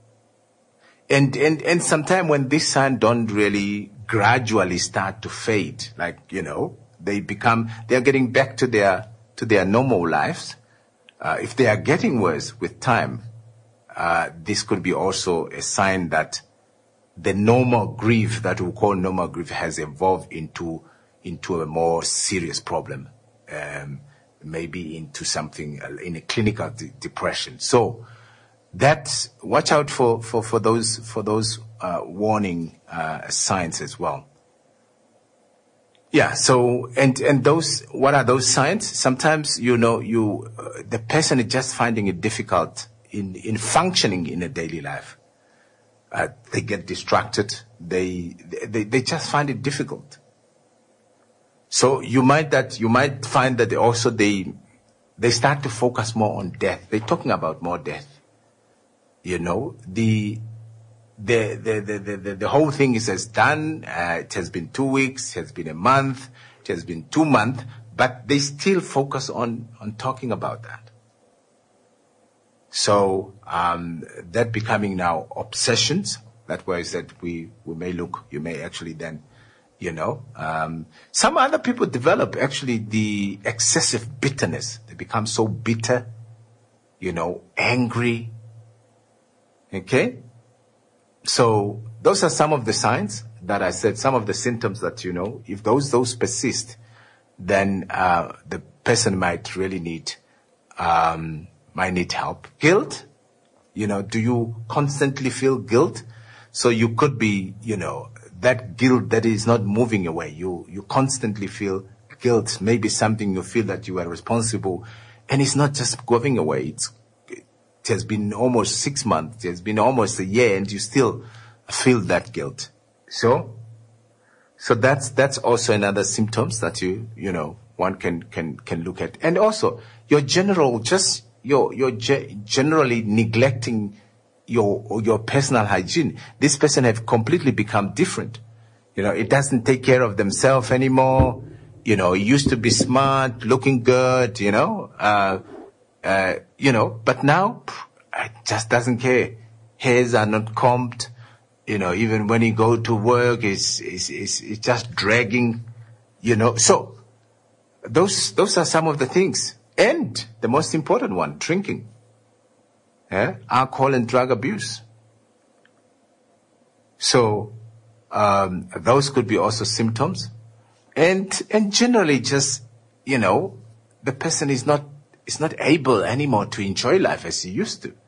And sometimes when this sign don't really gradually start to fade, like, they're getting back to their normal lives. If they are getting worse with time, this could be also a sign that the normal grief that we call normal grief has evolved into a more serious problem, maybe into something in a clinical depression. So watch out for those warning signs as well. Yeah. So and those, what are those signs? Sometimes the person is just finding it difficult in functioning in a daily life. They get distracted. They just find it difficult. So you might find that they start to focus more on death. They're talking about more death. The whole thing is done. It has been 2 weeks. It has been a month. It has been 2 months. But they still focus on talking about that. So that becoming now obsessions. That way that we may look. You may actually then, some other people develop actually the excessive bitterness. They become so bitter, angry. Okay? So those are some of the signs that I said, some of the symptoms that, if those persist, then the person might really need help. Guilt, do you constantly feel guilt? So you could be, that guilt that is not moving away. You constantly feel guilt, maybe something you feel that you are responsible, and it's not just going away. It has been almost 6 months, it has been almost a year, and you still feel that guilt. So that's also another symptoms that one can look at. And also you're generally neglecting your personal hygiene. This person have completely become different. It doesn't take care of themselves anymore. It used to be smart, looking good, but now it just doesn't care. Hairs are not combed. Even when you go to work, it's just dragging, So those are some of the things. And the most important one, drinking. Alcohol and drug abuse. So those could be also symptoms And generally just, the person is not able anymore to enjoy life as he used to.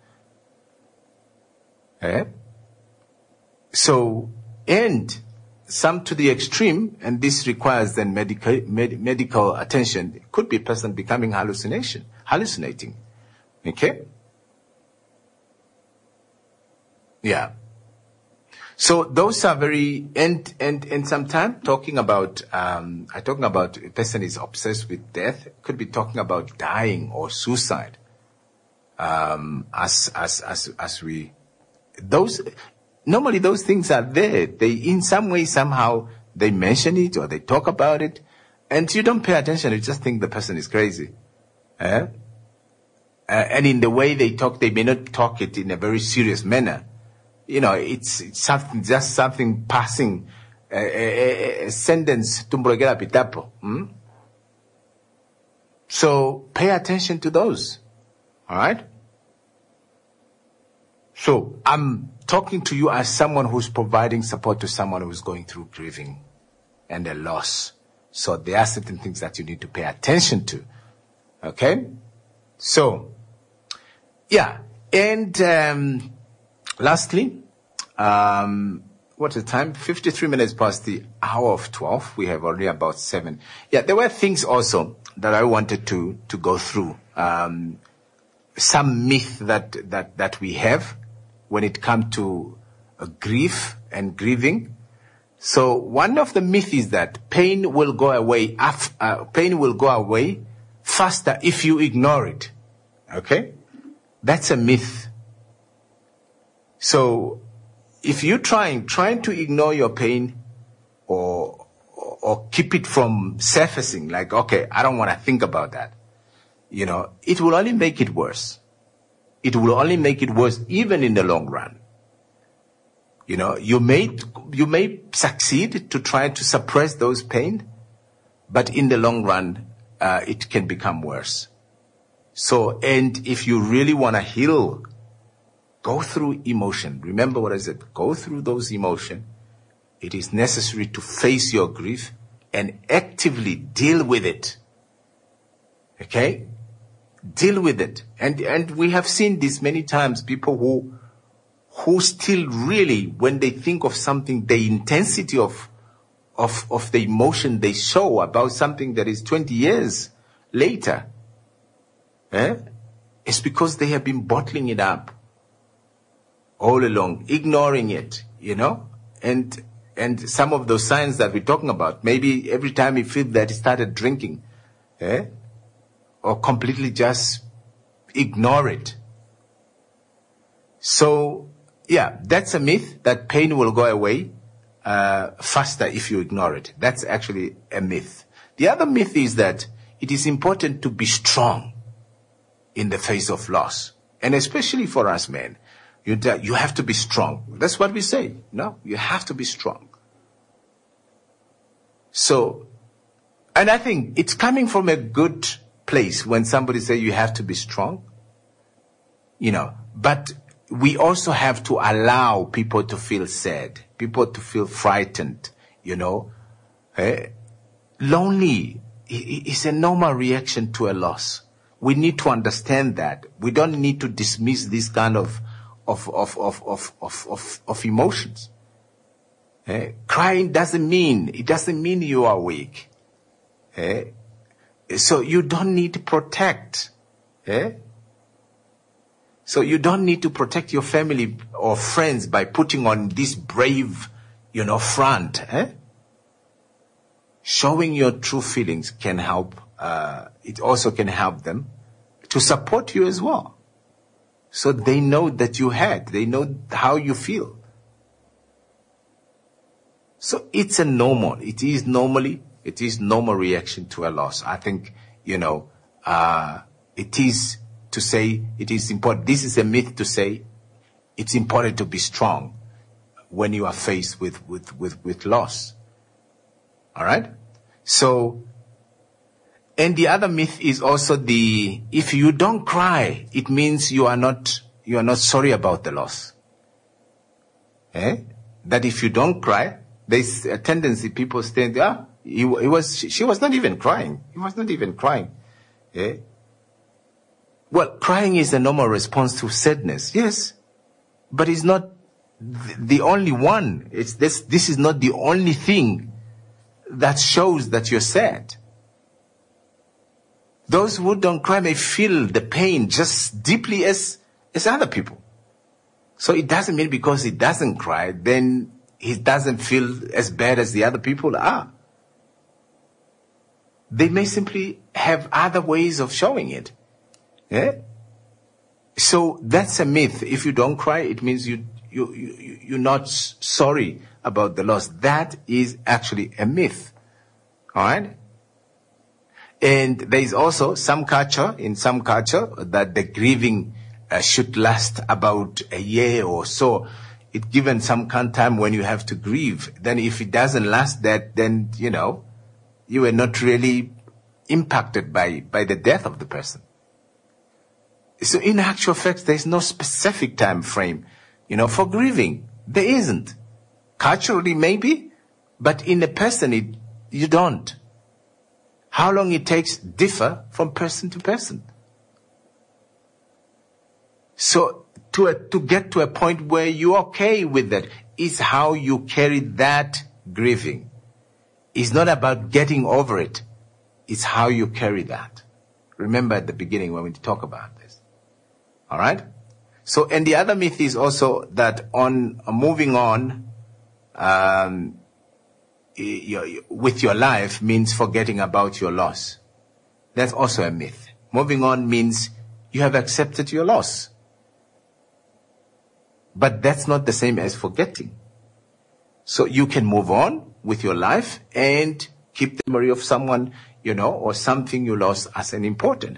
So, and some to the extreme, and this requires then medical attention. It could be a person becoming hallucinating. Okay? Yeah. So those are very, and sometimes talking about a person is obsessed with death, could be talking about dying or suicide. Normally those things are there. They, in some way, somehow, they mention it or they talk about it, and you don't pay attention. You just think the person is crazy. And in the way they talk, they may not talk it in a very serious manner. It's something, just something passing, a sentence, tumbrogera pitapo. So pay attention to those. All right? So I'm talking to you as someone who's providing support to someone who's going through grieving and a loss. So there are certain things that you need to pay attention to. Okay? So, yeah. And lastly, what's the time? 53 minutes past the hour of 12. We have already about 7. Yeah, there were things also that I wanted to go through. Some myth that we have when it comes to grief and grieving. So one of the myths is that pain will go away faster if you ignore it. Okay? That's a myth. So if you're trying to ignore your pain or keep it from surfacing, like, okay, I don't want to think about that, it will only make it worse. It will only make it worse even in the long run. You may succeed to try to suppress those pain, but in the long run, it can become worse. So, and if you really want to heal, go through emotion. Remember what I said. Go through those emotions. It is necessary to face your grief and actively deal with it. Okay? Deal with it. And we have seen this many times, people who still really, when they think of something, the intensity of the emotion they show about something that is 20 years later, it's because they have been bottling it up all along, ignoring it, and some of those signs that we're talking about, maybe every time you feel that he started drinking, or completely just ignore it. So, yeah, that's a myth that pain will go away faster if you ignore it. That's actually a myth. The other myth is that it is important to be strong in the face of loss. And especially for us men, you have to be strong. That's what we say. No, you have to be strong. So, and I think it's coming from a good place when somebody says you have to be strong, but we also have to allow people to feel sad, people to feel frightened, lonely is a normal reaction to a loss. We need to understand that. We don't need to dismiss this kind of emotions. Crying doesn't mean you are weak. So you don't need to protect. So you don't need to protect your family or friends by putting on this brave, front. Showing your true feelings can help. It also can help them to support you as well. So they know that they know how you feel. So it is normal reaction to a loss. I think, it is to say it is important. This is a myth to say it's important to be strong when you are faced with loss. All right? So, and the other myth is also if you don't cry, it means you are not sorry about the loss. That if you don't cry, there's a tendency people say, She was not even crying. He was not even crying. Yeah? Well, crying is a normal response to sadness, yes, but it's not the only one. This is not the only thing that shows that you're sad. Those who don't cry may feel the pain just deeply as other people. So it doesn't mean because he doesn't cry, then he doesn't feel as bad as the other people are. They may simply have other ways of showing it. Yeah? So that's a myth. If you don't cry, it means you're not sorry about the loss. That is actually a myth. All right? And there is also in some culture, that the grieving should last about a year or so. It's given some kind of time when you have to grieve. Then if it doesn't last that, then, you were not really impacted by the death of the person. So in actual fact, there's no specific time frame, for grieving. There isn't. Culturally, maybe, but in a person, you don't. How long it takes differ from person to person. So to get to a point where you're okay with that is how you carry that grieving. It's not about getting over it. It's how you carry that. Remember at the beginning when we talk about this. All right? So, and the other myth is also that on moving on with your life means forgetting about your loss. That's also a myth. Moving on means you have accepted your loss. But that's not the same as forgetting. So you can move on with your life and keep the memory of someone, or something you lost as important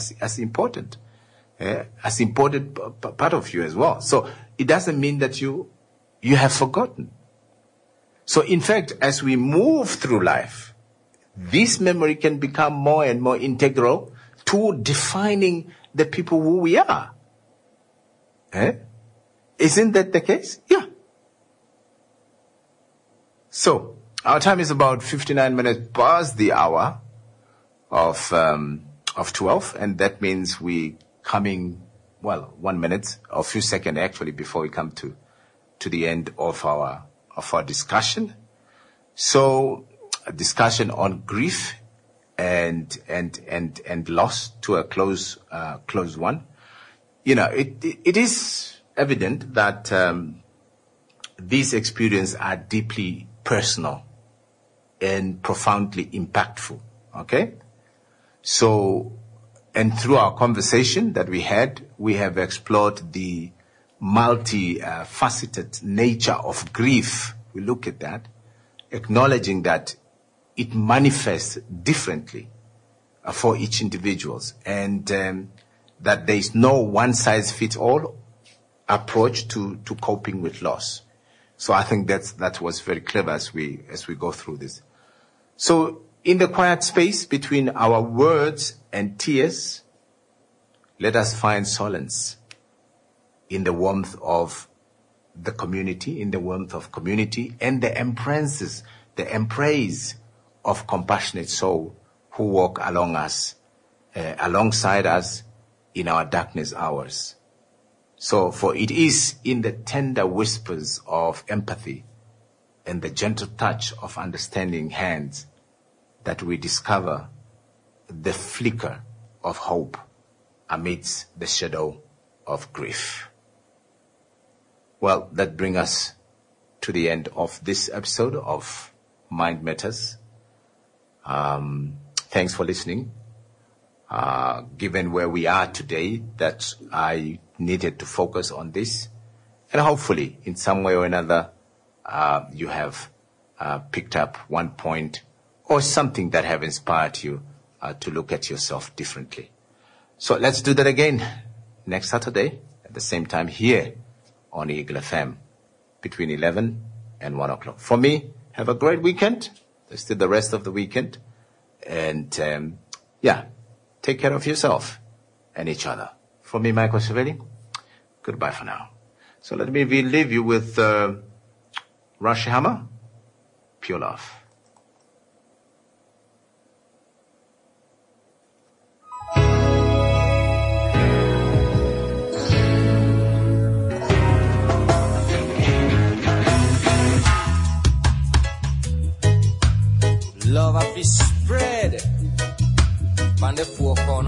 part of you as well. So it doesn't mean that you have forgotten. So in fact, as we move through life, this memory can become more and more integral to defining the people who we are. Isn't that the case? Yeah. So our time is about 59 minutes past the hour of 12, and that means we coming 1 minute or a few seconds actually before we come to the end of our discussion. So a discussion on grief and loss to a close one. It is evident that these experiences are deeply personal and profoundly impactful. Okay? So, and through our conversation that we had, we have explored the multi-faceted nature of grief. We look at that, acknowledging that it manifests differently for each individual, and that there is no one-size-fits-all approach to coping with loss. So I think that was very clever as we go through this. So in the quiet space between our words and tears, let us find solace in the warmth of the community, and the embrace of compassionate soul who walk alongside us in our darkness hours. So, for it is in the tender whispers of empathy and the gentle touch of understanding hands that we discover the flicker of hope amidst the shadow of grief. Well, that brings us to the end of this episode of Mind Matters. Thanks for listening. Given where we are today, that I needed to focus on this, and hopefully in some way or another you have picked up one point or something that have inspired you to look at yourself differently. So let's do that again next Saturday at the same time here on Eagle FM between 11 and 1 o'clock. For me, have a great weekend. There's still the rest of the weekend, and take care of yourself and each other. From me, Michael Cervelli, goodbye for now. So let me leave you with Rush Hammer, Pure Love.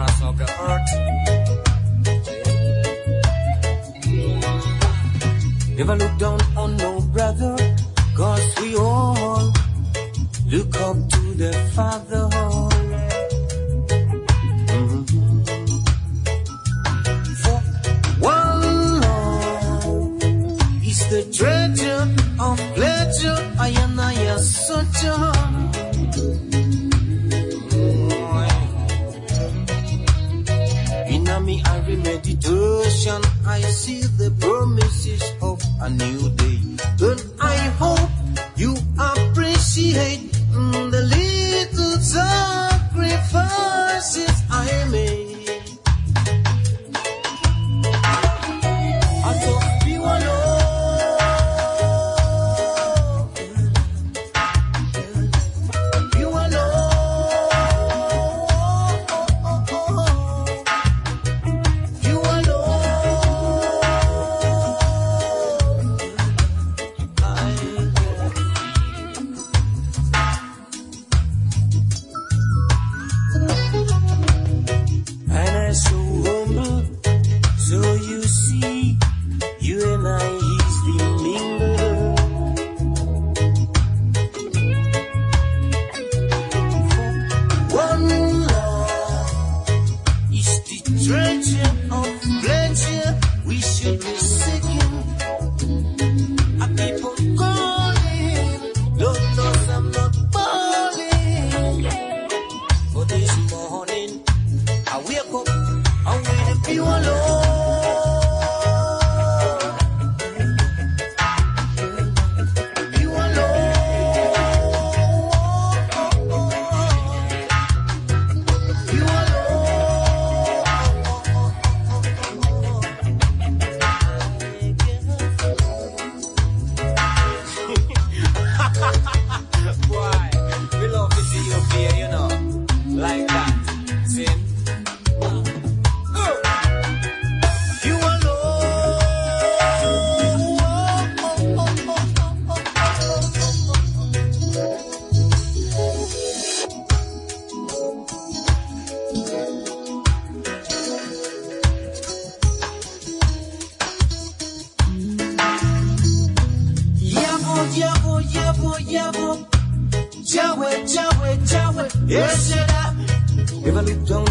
mass of the earth. Never look down on no brother, 'cause we all look up to the Father. For one love is the treasure of pleasure, I am such a. In a me every meditation, I see the promises of a new day. Then I hope you appreciate the little sacrifices I made. I thought you alone. You alone. You and I'm so humble, so you see, you and I easily mingle. One love is the treasure of pleasure we should be seeking. A people calling, Lord knows I'm not falling. For this morning, I wake up, I'm with you alone. You alone. You Boy, we love to see you here, you know, like that. See? You Yabo, Yahweh, Yahweh, Yahweh, yes, Never look down